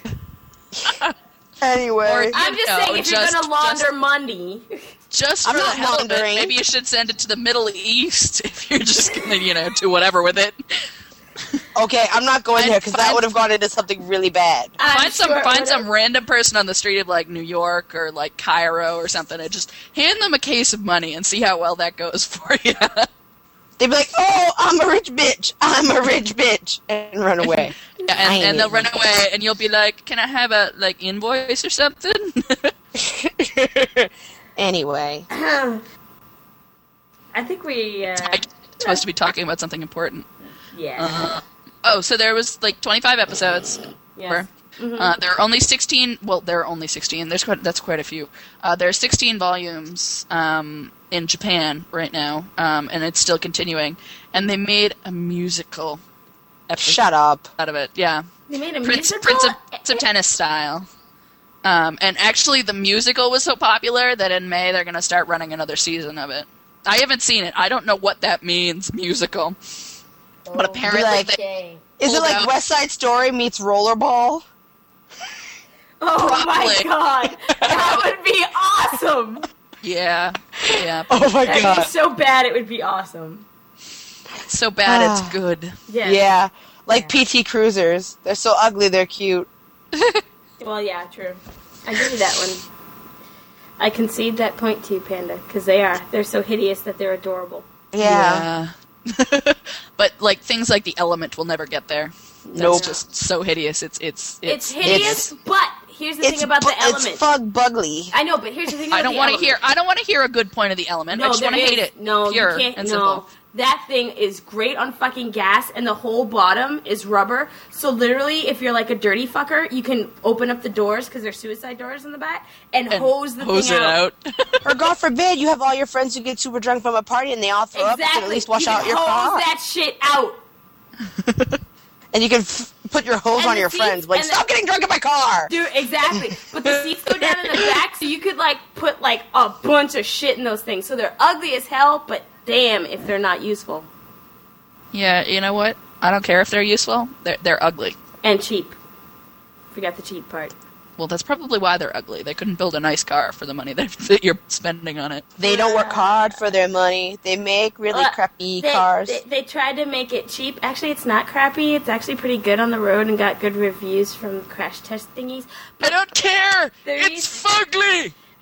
Anyway, Or- I'm just No, saying, if just- you're gonna launder just- money, just I'm for the not hell of it, laundering. maybe you should send it to the Middle East if you're just gonna, you know, do whatever with it. okay, I'm not going Find- there because that find- would have gone into something really bad. I'm find some sure it find would've- some random person on the street of like New York or like Cairo or something, and just hand them a case of money and see how well that goes for you. They'd be like, "Oh, I'm a rich bitch. I'm a rich bitch," and run away. Yeah, I and, ain't and they'll even- run away, and you'll be like, "Can I have a like invoice or something?" Anyway, I think we, uh, I'm supposed to be talking about something important. yeah. Oh, so there was like twenty-five episodes. Yes. Uh, there are only sixteen. Well, there are only sixteen. There's quite, that's quite a few. Uh, there are sixteen volumes um, in Japan right now, um, and it's still continuing. And they made a musical episode shut up. out of it. Yeah, They made a Prince musical? Prince of, Prince of Tennis style. Um, and actually, the musical was so popular that in May they're going to start running another season of it. I haven't seen it. I don't know what that means, musical. But apparently, like- they, Okay. Is it Pulled like out. West Side Story meets Rollerball? Oh my Probably. god! That would be awesome! yeah, yeah. Oh my That'd be so bad it would be awesome. So bad Ah. it's good. Yeah. Yeah, like P T Cruisers. They're so ugly, they're cute. Well, yeah, true. I give you that one. I concede that point to you, Panda, because they are. They're so hideous that they're adorable. Yeah. Yeah. But like things like the Element will never get there. That's Nope. just so hideous. It's it's It's, it's. hideous, but here's the thing about bu- the element. It's fug bugly. I know, but here's the thing about I don't the want to element. hear. I don't want to hear a good point of the Element. I just there want to hate is- it. No, Pure you can't. and no, simple. that thing is great on fucking gas, and the whole bottom is rubber. So literally, if you're like a dirty fucker, you can open up the doors because there's suicide doors in the back and, And hose the hose thing it out. Or God forbid, you have all your friends who get super drunk from a party and they all throw up. You Exactly. can at least wash you out can your hose car. that shit out. And you can f- put your hose And on the your seats- friends. Like, and the- stop getting drunk in my car! Dude, exactly. But the seats go down in the back, so you could like put like a bunch of shit in those things. So they're ugly as hell, but damn if they're not useful Yeah, you know what? I don't care if they're useful. They're they're ugly. and cheap. Forgot the cheap part. Well, that's probably why they're ugly. They couldn't build a nice car for the money that, that you're spending on it. They don't work hard for their money. They make really Uh, crappy they, cars. They, they tried to make it cheap. Actually, it's not crappy. It's actually pretty good on the road and got good reviews from crash test thingies. I don't care. There It's is- fugly.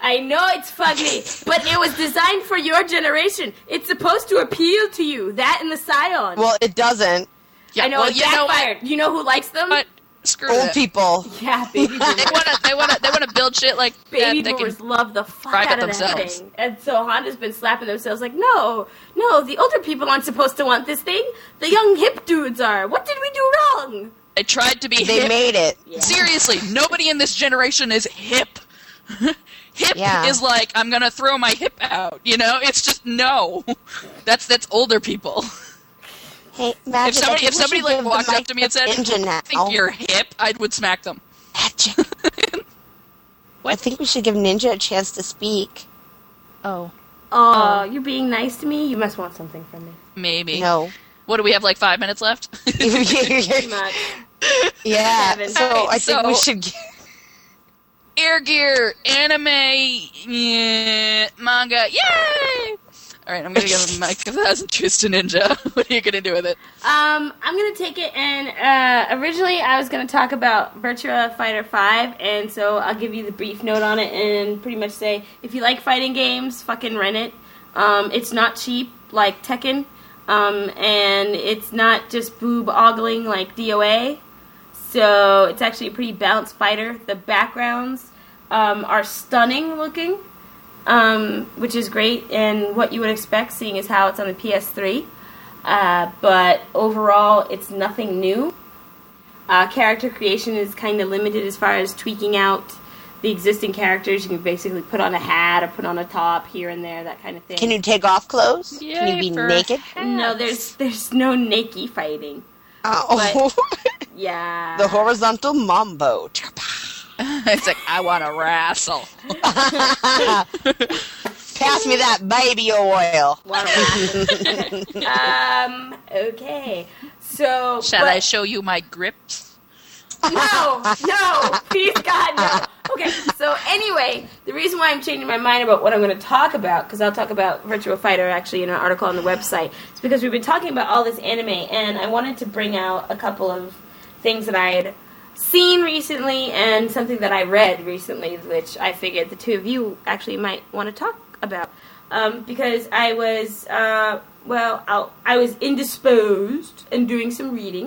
I know it's fugly, but it was designed for your generation. It's supposed to appeal to you. That and the Scion. Well, it doesn't. Yeah, I know well, it you know backfired. what? You know who likes them? But screw Old it. people. Yeah, baby boomers. They want to. They want to. They want to build shit like Baby that. They boomers can, love the fuck drive out it of that themselves. thing. And so Honda's been slapping themselves like, no, no, the older people aren't supposed to want this thing. The young hip dudes are. What did we do wrong? they tried to be. They hip. made it. Yeah. Seriously, nobody in this generation is hip. Hip Yeah. is like, I'm gonna throw my hip out. You know, it's just no. That's that's older people. Hey, Magic, If somebody I think if we somebody should like give the walked up mic to me and said, Ninja now. "I think you're hip," I would smack them. Magic. I think we should give Ninja a chance to speak. Oh, Oh, you're being nice to me? You must want something from me. maybe. No. What do we have? Like five minutes left. Too much. Yeah, Seven. so Alright, I think we so- should. Give, Air Gear, anime, yeah, manga, yay! Alright, I'm gonna give him Mike a thousand truths to Ninja. What are you gonna do with it? Um, I'm gonna take it, and uh, originally I was gonna talk about Virtua Fighter five, and so I'll give you the brief note on it, and pretty much say if you like fighting games, fucking rent it. Um, it's not cheap like Tekken, um, and it's not just boob ogling like D O A. So it's actually a pretty balanced fighter. The backgrounds um, are stunning looking, um, which is great, and what you would expect, seeing as how it's on the P S three. Uh, but overall, it's nothing new. Uh, character creation is kind of limited as far as tweaking out the existing characters. You can basically put on a hat or put on a top here and there, that kind of thing. can you take off clothes? Yay can you be for naked? No, there's there's no naked fighting. Oh, Yeah. the horizontal mambo. It's like, I wanna wrestle. Pass me that baby oil. um. Okay. So. Shall but- I show you my grips? No, no, please God, no. Okay, so anyway, the reason why I'm changing my mind about what I'm going to talk about, because I'll talk about Virtua Fighter actually in an article on the website, is because we've been talking about all this anime, and I wanted to bring out a couple of things that I had seen recently and something that I read recently, which I figured the two of you actually might want to talk about. Um, because I was, uh, well, I'll, I was indisposed and doing some reading.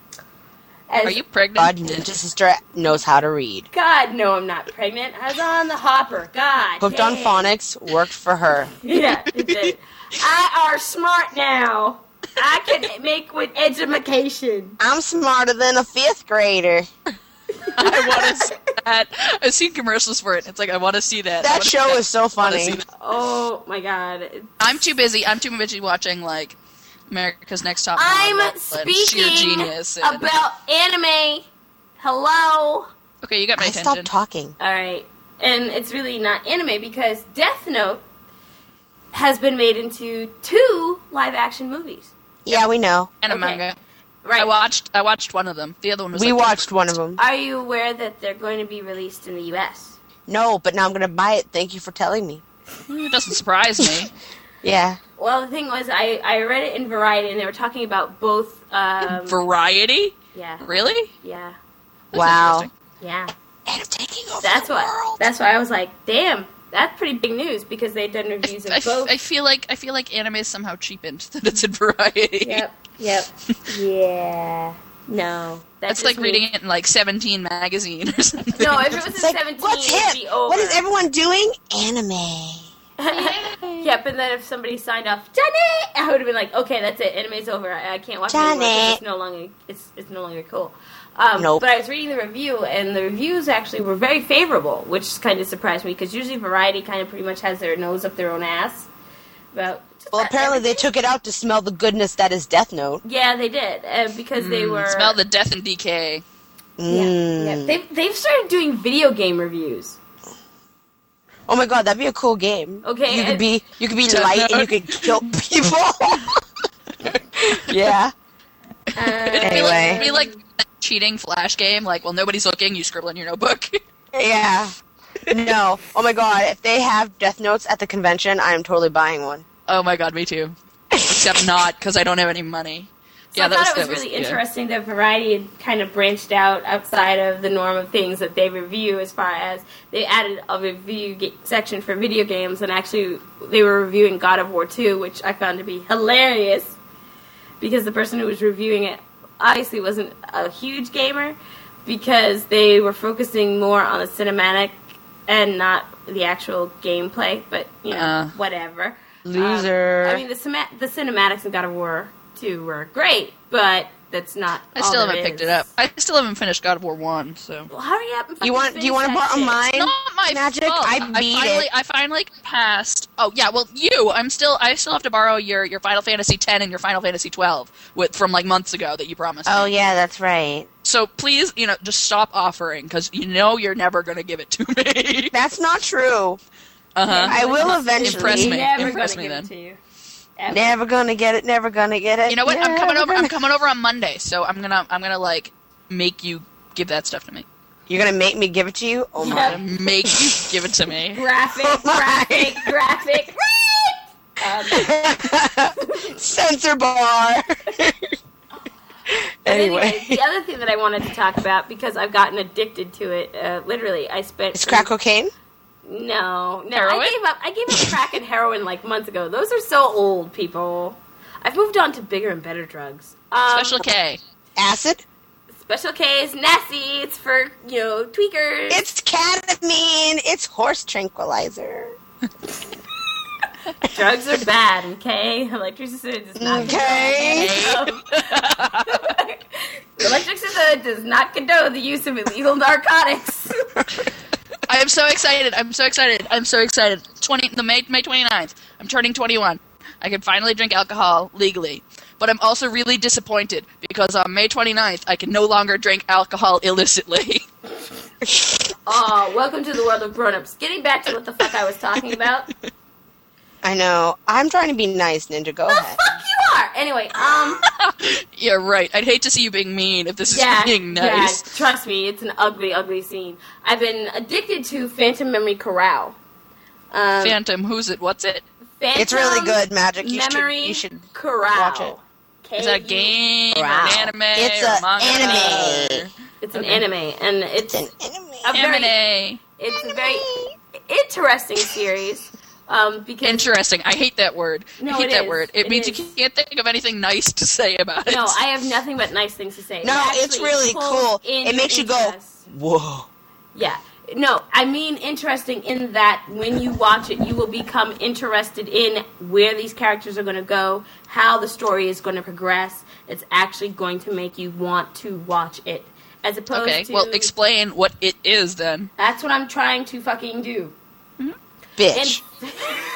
As Are you pregnant? God, Ninja Sister knows how to read. God, no, I'm not pregnant. I was on the hopper. God. Hooked on dang. phonics worked for her. Yeah, it did. I are smart now. I can make with education. I'm smarter than a fifth grader. I want to see that. I've seen commercials for it. It's like, I want to see that. I That wanna see show that. is so I wanna funny. see that. Oh my God. I'm too busy. I'm too busy watching, like, America's Next Top I'm Model and Sheer speaking Genius. And... about anime. Hello. Okay, you got my I attention. stopped talking. All right, and it's really not anime because Death Note has been made into two live-action movies. Yeah, we know. And a Okay. manga. Right. I watched. I watched one of them. The other one was. We like, watched one of them. Are you aware that they're going to be released in the U S? No, but now I'm going to buy it. Thank you for telling me. It doesn't surprise me. Yeah. Well, the thing was, I, I read it in Variety, and they were talking about both. Um, Variety? yeah, Really? yeah, That's Wow. interesting. yeah. And I'm taking over That's the why. world. That's why I was like, "Damn, that's pretty big news," because they've done reviews of I, f- both. I feel like I feel like anime is somehow cheapened that it's in Variety. Yep. Yep. Yeah. No. That's like reading it in like Seventeen magazine or something. No, if it was in It's like, seventeen, what's it'd hip? be over. What is everyone doing? Anime. Yep, and then if somebody signed off, Johnny, I would have been like, okay, that's it. Anime's over. I, I can't watch it anymore 'cause Johnny. it's no longer it's it's no longer cool. Um, Nope. But I was reading the review, and the reviews actually were very favorable, which kind of surprised me because usually Variety kind of pretty much has their nose up their own ass. About just Well, about apparently they everything. took it out to smell the goodness that is Death Note. Yeah, they did uh, because they were Smell the death and decay. Yeah, Mm. yeah. They've they've started doing video game reviews. Oh my god, that'd be a cool game. Okay, You could and- be you could be Death light and Note. you could kill people. Yeah. Uh, It'd be, Anyway. like, it'd be like a cheating flash game. Like, well, nobody's looking. You scribble in your notebook. Yeah. No. Oh my god, if they have Death Notes at the convention, I am totally buying one. Oh my god, me too. Except not because I don't have any money. So Yeah, I that thought was- it was that was- really yeah. interesting that Variety had kind of branched out outside of the norm of things that they review, as far as they added a review ga- section for video games, and actually they were reviewing God of War two, which I found to be hilarious, because the person who was reviewing it obviously wasn't a huge gamer, because they were focusing more on the cinematic and not the actual gameplay, but, you know, Uh. whatever. Loser. Um, I mean, the, cima- the cinematics in God of War two were great, but that's not. I all still there haven't picked is. it up. I still haven't finished God of War one, so. Well, hurry up and You want? fucking Do you want to finish borrow that shit. mine? Not my Magic. fault. I beat finally, it. I finally passed. Oh yeah, well you. I'm still. I still have to borrow your, your Final Fantasy ten and your Final Fantasy twelve with from like months ago that you promised. Oh me. yeah, that's right. So please, you know, just stop offering because you know you're never going to give it to me. That's not true. Uh huh. I will eventually. Impress me. Never Impress gonna me give then. it to you. Ever. Never gonna get it. Never gonna get it. You know what? I'm coming never over. gonna- I'm coming over on Monday, so I'm gonna. I'm gonna like make you give that stuff to me. You're gonna make me give it to you? Oh I'm my. gonna make you give it to me. Graphic, Oh my. graphic, graphic. um, Censor bar. anyway, anyway, the other thing that I wanted to talk about, because I've gotten addicted to it, uh, literally, I spent. it's crack cocaine. No, no. Heroin? I gave up. I gave up crack and heroin like months ago. Those are so old, people. I've moved on to bigger and better drugs. Um, Special K. Acid. Special K is nasty. It's for, you know, tweakers. It's ketamine. It's horse tranquilizer. Drugs are bad, okay? Electric Sisterhood does not Okay. condone. Electric Sisterhood does not condone the use of illegal narcotics. I am so excited. I'm so excited. I'm so excited. Twenty the May May twenty-ninth. I'm turning twenty-one. I can finally drink alcohol legally. But I'm also really disappointed because on May twenty-ninth I can no longer drink alcohol illicitly. Oh, welcome to the world of grown-ups. Getting back to what the fuck I was talking about. I know. I'm trying to be nice, Ninja. Go The ahead. fuck you are! Anyway, um... Yeah, right. I'd hate to see you being mean if this is Yeah, being nice. yeah, trust me, it's an ugly, ugly scene. I've been addicted to Phantom Memory Corral. Um, Phantom, who's it? What's it? Phantom It's really good, Magic. You Memory should. You should Corral. watch it. Is that a game or Wow. an anime It's or a manga? anime. It's an Okay. anime, and it's It's an enemy. a very, Anime. it's a very interesting series. Um, because Interesting. I hate that word. No, I hate it that is. word. It, It means is. you can't think of anything nice to say about it. no, I have nothing but nice things to say. No, It it's actually really pulls cool. in It your makes you go, interest. whoa. Yeah. No, I mean interesting in that when you watch it, you will become interested in where these characters are going to go, how the story is going to progress. It's actually going to make you want to watch it. As opposed Okay, to... well, explain what it is then. That's what I'm trying to fucking do. Bitch. And,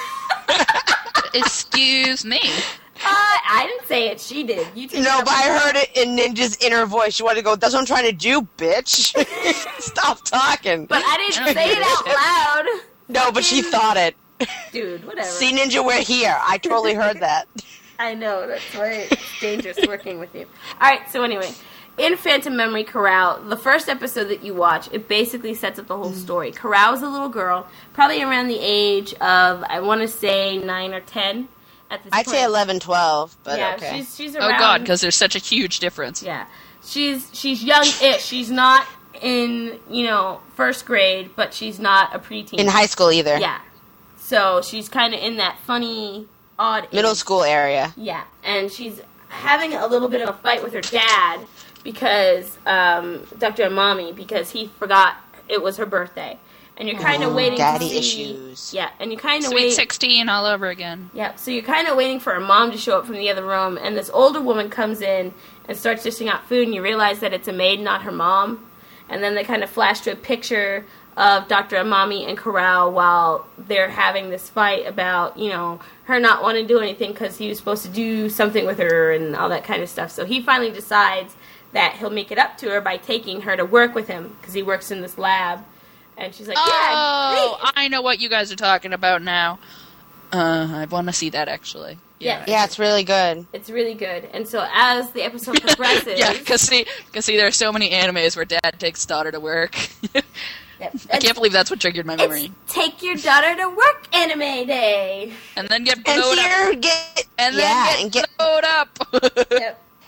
Excuse me. uh, I didn't say it. She did. You take No, it but I heard it in Ninja's inner voice. She wanted to go, that's what I'm trying to do, bitch. Stop talking. But I didn't say it out loud. no, but she thought it. Dude, whatever. See, Ninja, we're here. I totally heard that. I know, that's why it's dangerous working with you. Alright, so anyway, in Phantom Memory Corral, the first episode that you watch, it basically sets up the whole story. Corral is a little girl, probably around the age of, I want to say, nine or ten at this I'd point. say eleven, twelve, but Yeah, okay. she's, she's Oh around. god, because there's such a huge difference. Yeah. She's, she's young-ish. She's not in, you know, first grade, but she's not a preteen. In high school either. Yeah. So she's kind of in that funny, odd Middle age. school area. Yeah, and she's having a little bit of a fight with her dad because um, Doctor Amami because he forgot it was her birthday, and you're kind of Oh, waiting daddy to see. issues. Yeah, and you're kind of Sweet waiting. sixteen all over again. Yeah, so you're kind of waiting for her mom to show up from the other room, and this older woman comes in and starts dishing out food, and you realize that it's a maid, not her mom, and then they kind of flash to a picture of Doctor Amami and Corral while they're having this fight about, you know, her not wanting to do anything because he was supposed to do something with her and all that kind of stuff. So he finally decides that he'll make it up to her by taking her to work with him because he works in this lab. And she's like, yeah, Oh, great. I know what you guys are talking about now. Uh, I want to see that actually. Yeah. Yeah, it's really good. It's really good. And so as the episode progresses... Yeah, because see, cause see, there are so many animes where dad takes daughter to work. Yep. I can't believe that's what triggered my memory. It's take your daughter to work anime day. And then get And blowed up. here, get And then yeah, get, and get blowed up. Yep.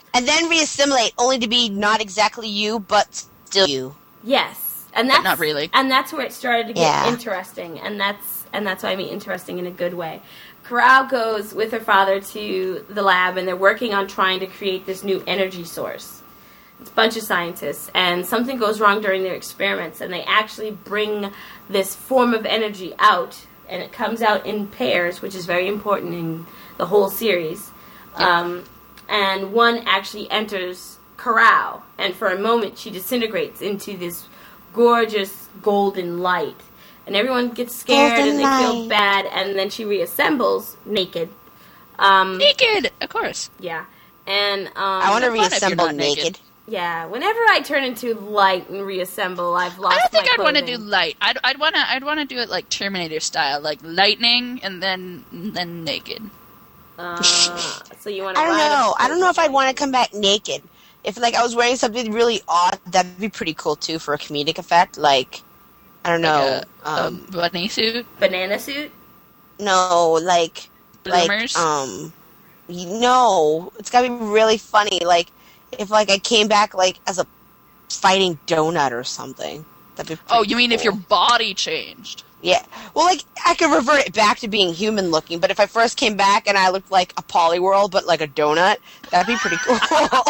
And then reassimilate, only to be not exactly you, but still you. Yes, and that's but not really. And that's where it started to get Yeah. interesting, and that's and that's what I mean interesting in a good way. Corral goes with her father to the lab, and they're working on trying to create this new energy source. It's a bunch of scientists, and something goes wrong during their experiments, and they actually bring this form of energy out, and it comes out in pairs, which is very important in the whole series. Yeah. Um, and one actually enters Corral, and for a moment she disintegrates into this gorgeous golden light. And everyone gets scared Golden and they light. feel bad, and then she reassembles naked. Um, Naked, of course. yeah. And um, I want to fun if you're reassemble not naked. naked. yeah, whenever I turn into light and reassemble, I've lost I don't think my I'd want to do clothing. light. I'd I'd want to I'd want to do it like Terminator style, like lightning and then then naked. Uh, so you want to I don't ride know. a- I don't know if I'd want to come back naked. If like I was wearing something really odd, that'd be pretty cool too for a comedic effect. Like I don't know. Like a, um, a bunny suit, banana suit. no, like bloomers. like um, you know, it's gotta be really funny. Like if like I came back like as a fighting donut or something. That'd be oh, pretty you mean if cool. your body changed? Yeah. Well, like, I could revert it back to being human-looking, but if I first came back and I looked like a Poliwhirl, but like a donut, that'd be pretty cool.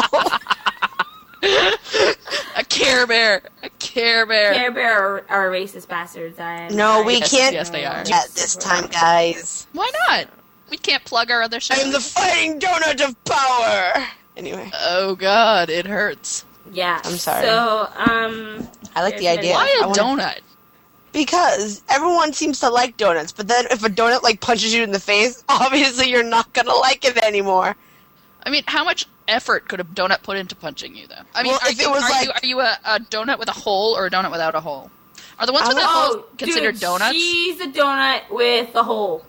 A Care Bear, a Care Bear. Care Bear are, are racist bastards. I am no, we Yes, can't yes, they are. do that this time, guys. Why not? We can't plug our other shows. I'm the fighting donut of power! Anyway, Oh God, it hurts. Yeah. I'm sorry. So, um... I like the there's idea. been- Why a I wanna- donut? Because everyone seems to like donuts, but then if a donut, like, punches you in the face, obviously you're not gonna like it anymore. I mean, how much effort could a donut put into punching you, though? I mean, Well, are, if you, it was are, like- you, are you a, a donut with a hole or a donut without a hole? Are the ones I with a would- hole Oh, considered dude, donuts? she's a donut with a hole.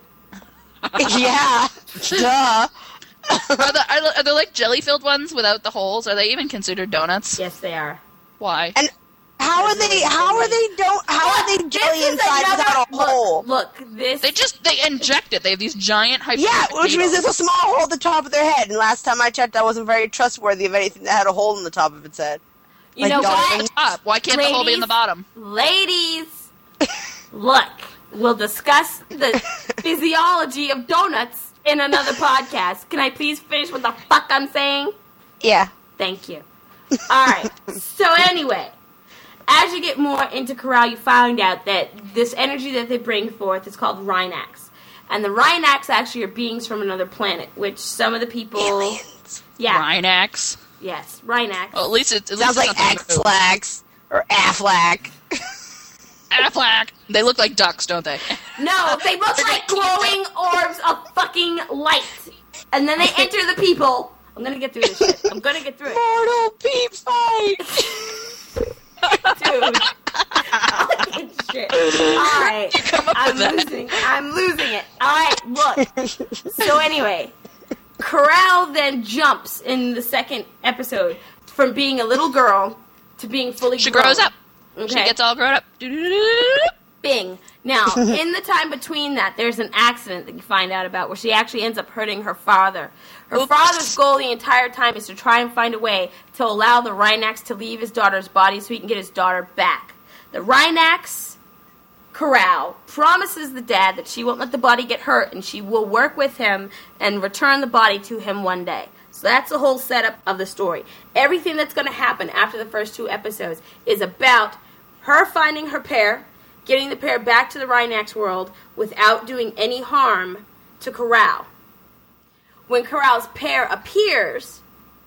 Yeah, duh. Are, the, are, the, are there like jelly-filled ones without the holes? Are they even considered donuts? Yes, they are. Why? And how are they? How are they? Don't? How are they jelly This is inside another- without a hole? Look, look, this... They just they inject it. They have these giant hyper. Yeah, which means there's a small hole at the top of their head. And last time I checked, I wasn't very trustworthy of anything that had a hole in the top of its head. You like know dolphins. what? up. Why can't the hole be in the Ladies? bottom? Ladies, look, we'll discuss the physiology of donuts in another podcast. Can I please finish what the fuck I'm saying? Yeah. Thank you. All right. So anyway, as you get more into Corral, you find out that this energy that they bring forth is called Rhinax. And the Rhinax actually are beings from another planet, which some of the people... Aliens. Yeah. Rhinax. Yes, Rhinax. Well, at least it at Sounds least like it's not the- Axlax or Aflac. Aflac. They look like ducks, don't they? No, they look like glowing orbs of fucking light. And then they enter the people. I'm gonna get through this shit. I'm gonna get through it. Mortal Beef Fight. Dude. Fucking shit. Alright. come up I'm with that? losing. I'm losing it. Alright, look. So anyway, Corral then jumps in the second episode from being a little girl to being fully She grown. grows up. She Okay. gets all grown up. Do-do-do-do-do-do. Bing. Now, in the time between that, there's an accident that you find out about where she actually ends up hurting her father. Her Oops. father's goal the entire time is to try and find a way to allow the Rhinax to leave his daughter's body so he can get his daughter back. The Rhinax Corral promises the dad that she won't let the body get hurt and she will work with him and return the body to him one day. So that's the whole setup of the story. Everything that's going to happen after the first two episodes is about her finding her pair, getting the pair back to the Rhinax world without doing any harm to Corral. When Corral's pair appears,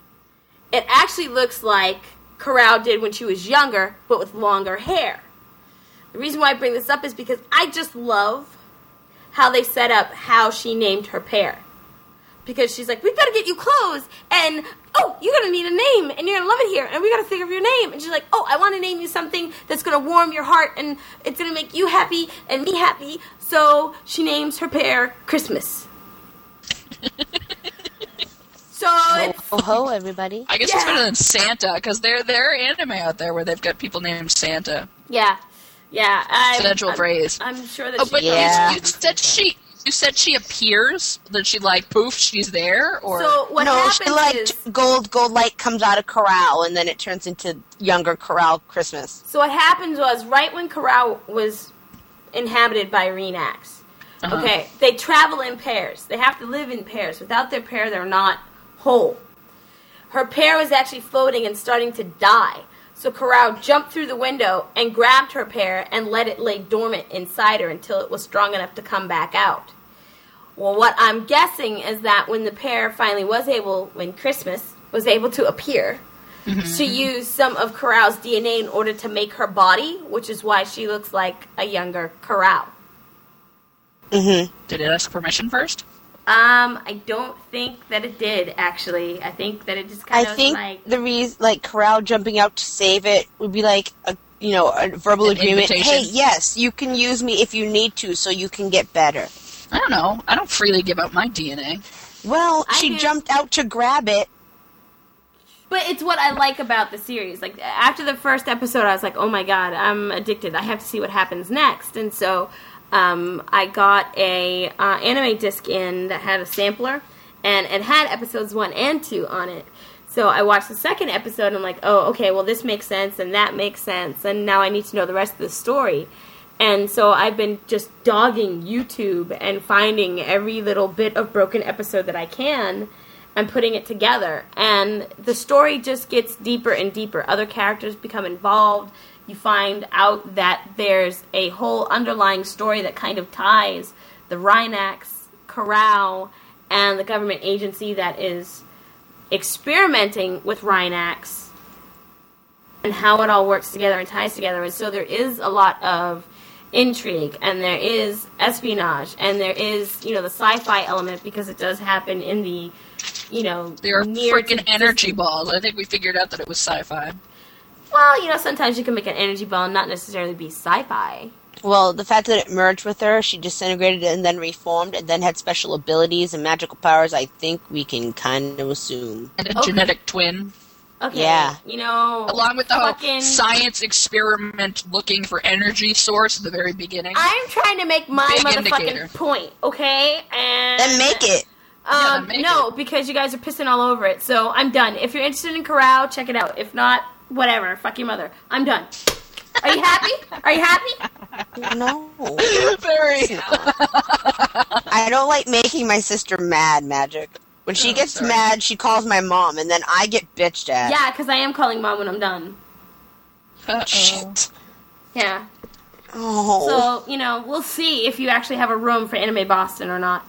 it actually looks like Corral did when she was younger, but with longer hair. The reason why I bring this up is because I just love how they set up how she named her pair. Because she's like, we've got to get you clothes, and, oh, you're going to need a name, and you're going to love it here, and we got to think of your name. And she's like, oh, I want to name you something that's going to warm your heart, and it's going to make you happy, and me happy. So she names her pair Christmas. So it's, Oh ho, everybody. I guess Yeah. it's better than Santa, because there there are anime out there where they've got people named Santa. yeah, yeah. I'm, Central I'm, phrase. I'm sure that Oh, she but Yeah. you, you said she You said she appears? That she, like, poof, she's there? Or So what no, happens she, like, is... gold, gold light comes out of Corral, and then it turns into younger Corral Christmas. So what happens was, right when Corral was inhabited by Renax, Uh-huh. okay, they travel in pairs. They have to live in pairs. Without their pair, they're not whole. Her pair was actually floating and starting to die. So Corral jumped through the window and grabbed her pair and let it lay dormant inside her until it was strong enough to come back out. Well, what I'm guessing is that when the pair finally was able, when Christmas was able to appear, mm-hmm. she used some of Corral's D N A in order to make her body, which is why she looks like a younger Corral. Mm-hmm. Did it ask permission first? Um, I don't think that it did, actually. I think that it just kind I of think like... the reason, like, Corral jumping out to save it would be like a, you know, a verbal An agreement. invitation. Hey, yes, you can use me if you need to, so you can get better. I don't know. I don't freely give out my D N A. Well, I she do. jumped out to grab it. But it's what I like about the series. Like, after the first episode, I was like, oh my god, I'm addicted. I have to see what happens next. And so... Um, I got a uh, anime disc in that had a sampler, and it had episodes one and two on it. So I watched the second episode, and I'm like, oh, okay, well, this makes sense, and that makes sense, and now I need to know the rest of the story. And so I've been just dogging YouTube and finding every little bit of broken episode that I can and putting it together. And the story just gets deeper and deeper. Other characters become involved. You find out that there's a whole underlying story that kind of ties the Rhinax, Corral, and the government agency that is experimenting with Rhinax and how it all works together and ties together. And so there is a lot of intrigue, and there is espionage, and there is, you know, the sci-fi element because it does happen in the, you know, They are near freaking to energy distant- balls. I think we figured out that it was sci-fi. Well, you know, sometimes you can make an energy ball and not necessarily be sci-fi. Well, the fact that it merged with her, she disintegrated and then reformed and then had special abilities and magical powers, I think we can kind of assume. And a Okay. genetic twin. Okay, Yeah. you know, Along with the fucking, whole science experiment looking for energy source at the very beginning. I'm trying to make my Big motherfucking indicator. point, okay? And Then make it. Um, Yeah, then make no, it. because you guys are pissing all over it. So I'm done. If you're interested in Corral, check it out. If not, whatever. Fuck your mother. I'm done. Are you happy? Are you happy? No. Very. I don't like making my sister mad, Magic. When she Oh, gets sorry. mad, she calls my mom, and then I get bitched at. Yeah, because I am calling mom when I'm done. Uh-oh. Shit. Yeah. Oh. So, you know, we'll see if you actually have a room for Anime Boston or not.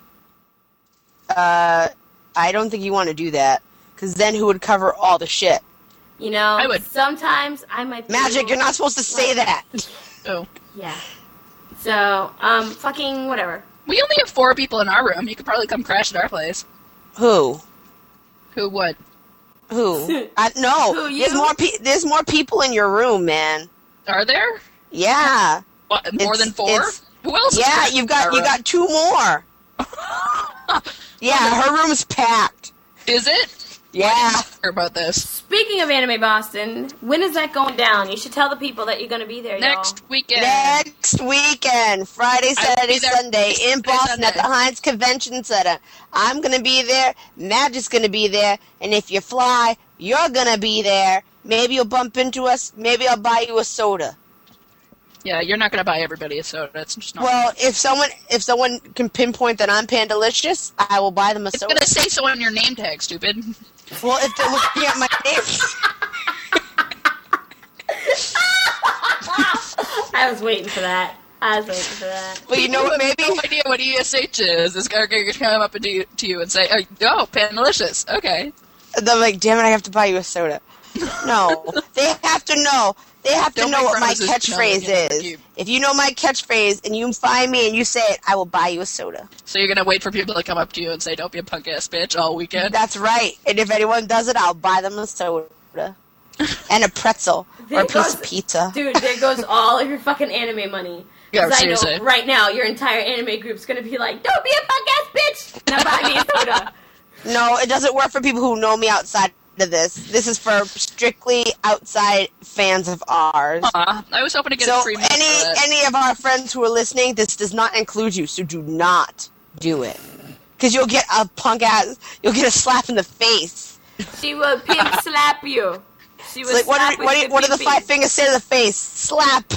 Uh, I don't think you want to do that, because then who would cover all the shit? You know, I would. sometimes I might be Magic, you're not supposed to say that. Oh. Yeah. So, um, fucking whatever. We only have four people in our room. You could probably come crash at our place. Who? Who would? Who? I, no. Who, you? There's more. Pe- there's more people in your room, man. Are there? Yeah. What, more It's- than four? it's- Who else? is Yeah, crashing you've in got our you room? got two more. Yeah, her room's packed. Is it? Yeah. Hear about this Speaking of Anime Boston, when is that going down? You should tell the people that you're going to be there, next y'all. weekend. Next weekend, Friday, I will Saturday, be there Sunday, in Saturday, Boston at Sunday. the Heinz Convention Center. I'm gonna be there. Magic's gonna be there, and if you fly, you're gonna be there. Maybe you'll bump into us. Maybe I'll buy you a soda. Yeah, you're not gonna buy everybody a soda. It's just not. Well, if someone if someone can pinpoint that I'm Pandalicious, I will buy them a it's soda. gonna say so on your name tag, stupid. Well, if they're looking at my name. I was waiting for that. I was waiting for that. Well, you know what? People Maybe have no idea what E S H is. This guy could come up to you, to you and say, "Oh, oh Pandelicious, okay." they're like, "Damn it, I have to buy you a soda." No, they have to know. They have to Don't know make what my promises, catchphrase no, yeah, is. you- If you know my catchphrase and you find me and you say it, I will buy you a soda. So you're gonna wait for people to come up to you and say, "Don't be a punk ass bitch," all weekend. That's right. And if anyone does it, I'll buy them a soda and a pretzel or a There piece goes- of pizza. Dude, there goes all of your fucking anime money. Yeah, 'Cause I know seriously. right now your entire anime group's gonna be like, "Don't be a punk ass bitch! Now buy me a soda." No, it doesn't work for people who know me outside of this. This is for strictly outside fans of ours. Uh, I was hoping to get so a free any any of our friends who are listening, this does not include you, so do not do it. Because you'll get a punk ass, you'll get a slap in the face. She will pimp slap you. She will It's like, what, slap are, what, with are, what do the pee-pee. five fingers say to the face? Slap.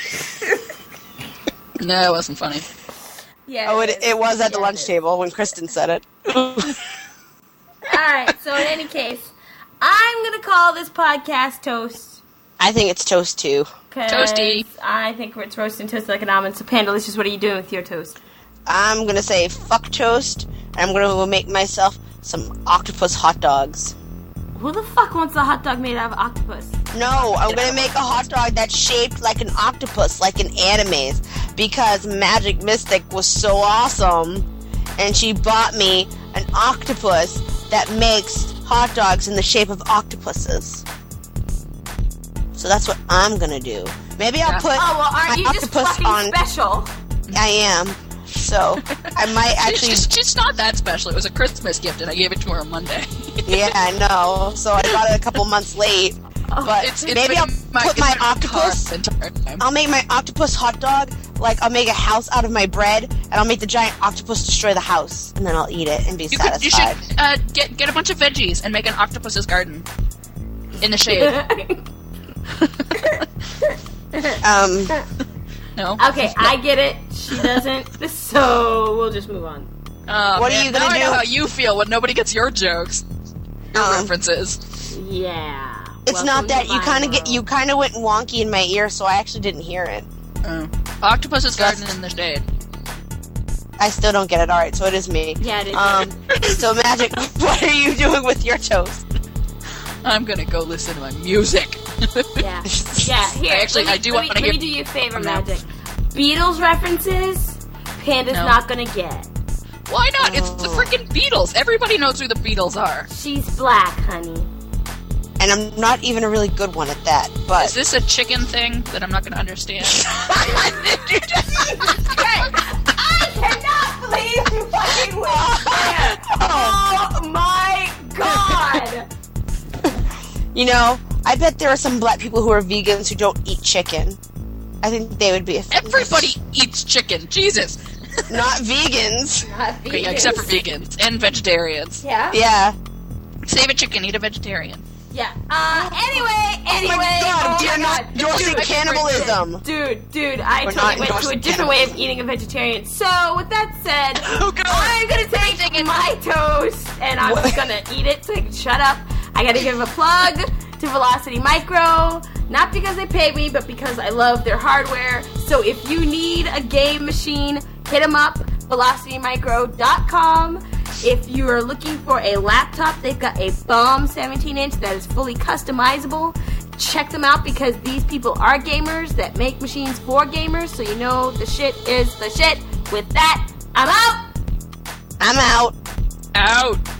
No, it wasn't funny. Yeah, Oh, it, is. it was at the Yeah, lunch it is. table when Kristen said it. Alright, so in any case, I'm going to call this podcast Toast. I think it's toast too. 'Cause Toasty. I think it's roasted and toasted like an almond. So, Pandalicious, what are you doing with your toast? I'm gonna say fuck toast, and I'm gonna go make myself some octopus hot dogs. Who the fuck wants a hot dog made out of octopus? No, I'm gonna make a hot dog that's shaped like an octopus, like in animes, because Magic Mystic was so awesome, and she bought me an octopus that makes hot dogs in the shape of octopuses. So that's what I'm gonna do. Maybe I'll Yeah. put Oh, well, aren't my you just octopus fucking on. special? I am. So I might actually. She's, she's not that special. It was a Christmas gift, and I gave it to her on Monday. Yeah, I know. So I got it a couple months late. But It's, it's maybe been I'll in my, put it's my been in my car octopus. the entire time. I'll make my octopus hot dog. Like I'll make a house out of my bread, and I'll make the giant octopus destroy the house, and then I'll eat it and be You, could, you satisfied. should uh, get get a bunch of veggies and make an octopus's garden in the shade. Um, No. Okay, I get it. She doesn't. So we'll just move on. Oh, What are man, you gonna now I know do? how you feel when nobody gets your jokes, your Um, Yeah. references. it's Welcome not that to you my kind of get world. you kind of went wonky in my ear, so I actually didn't hear it. Oh. Octopus's garden in the shade. I still don't get it. All right, so it is me. Yeah, it is. Um, so Magic, what are you doing with your toast? I'm gonna go listen to my music. Yeah. Yeah, here. I actually- let me, I do let me, wanna let me hear- do you a favor, No. Magic. Beatles references, Panda's No. not gonna get. Why not? It's Oh. the freaking Beatles. Everybody knows who the Beatles are. She's black, honey. And I'm not even a really good one at that. But Is this a chicken thing that I'm not gonna understand? I cannot believe you fucking went there. Oh my god! you know, I bet there are some black people who are vegans who don't eat chicken. I think they would be offended. Everybody eats chicken. Jesus. Not vegans. Not Okay, yeah, vegans. except for vegans and vegetarians. Yeah? Yeah. Save a chicken, eat a vegetarian. Yeah. Uh, anyway, anyway. oh my god, oh we my are not God. endorsing Dude, cannibalism. Dude, dude, I We're totally not went to a endorsing different way of eating a vegetarian. So, with that said, Oh, God. I'm gonna take my toast and I'm just gonna eat it so I can shut up. I gotta give a plug to Velocity Micro, not because they pay me, but because I love their hardware. So, if you need a game machine, hit them up, velocity micro dot com. If you are looking for a laptop, they've got a bomb seventeen inch that is fully customizable. Check them out because these people are gamers that make machines for gamers, so you know the shit is the shit. With that, I'm out! I'm out. Out.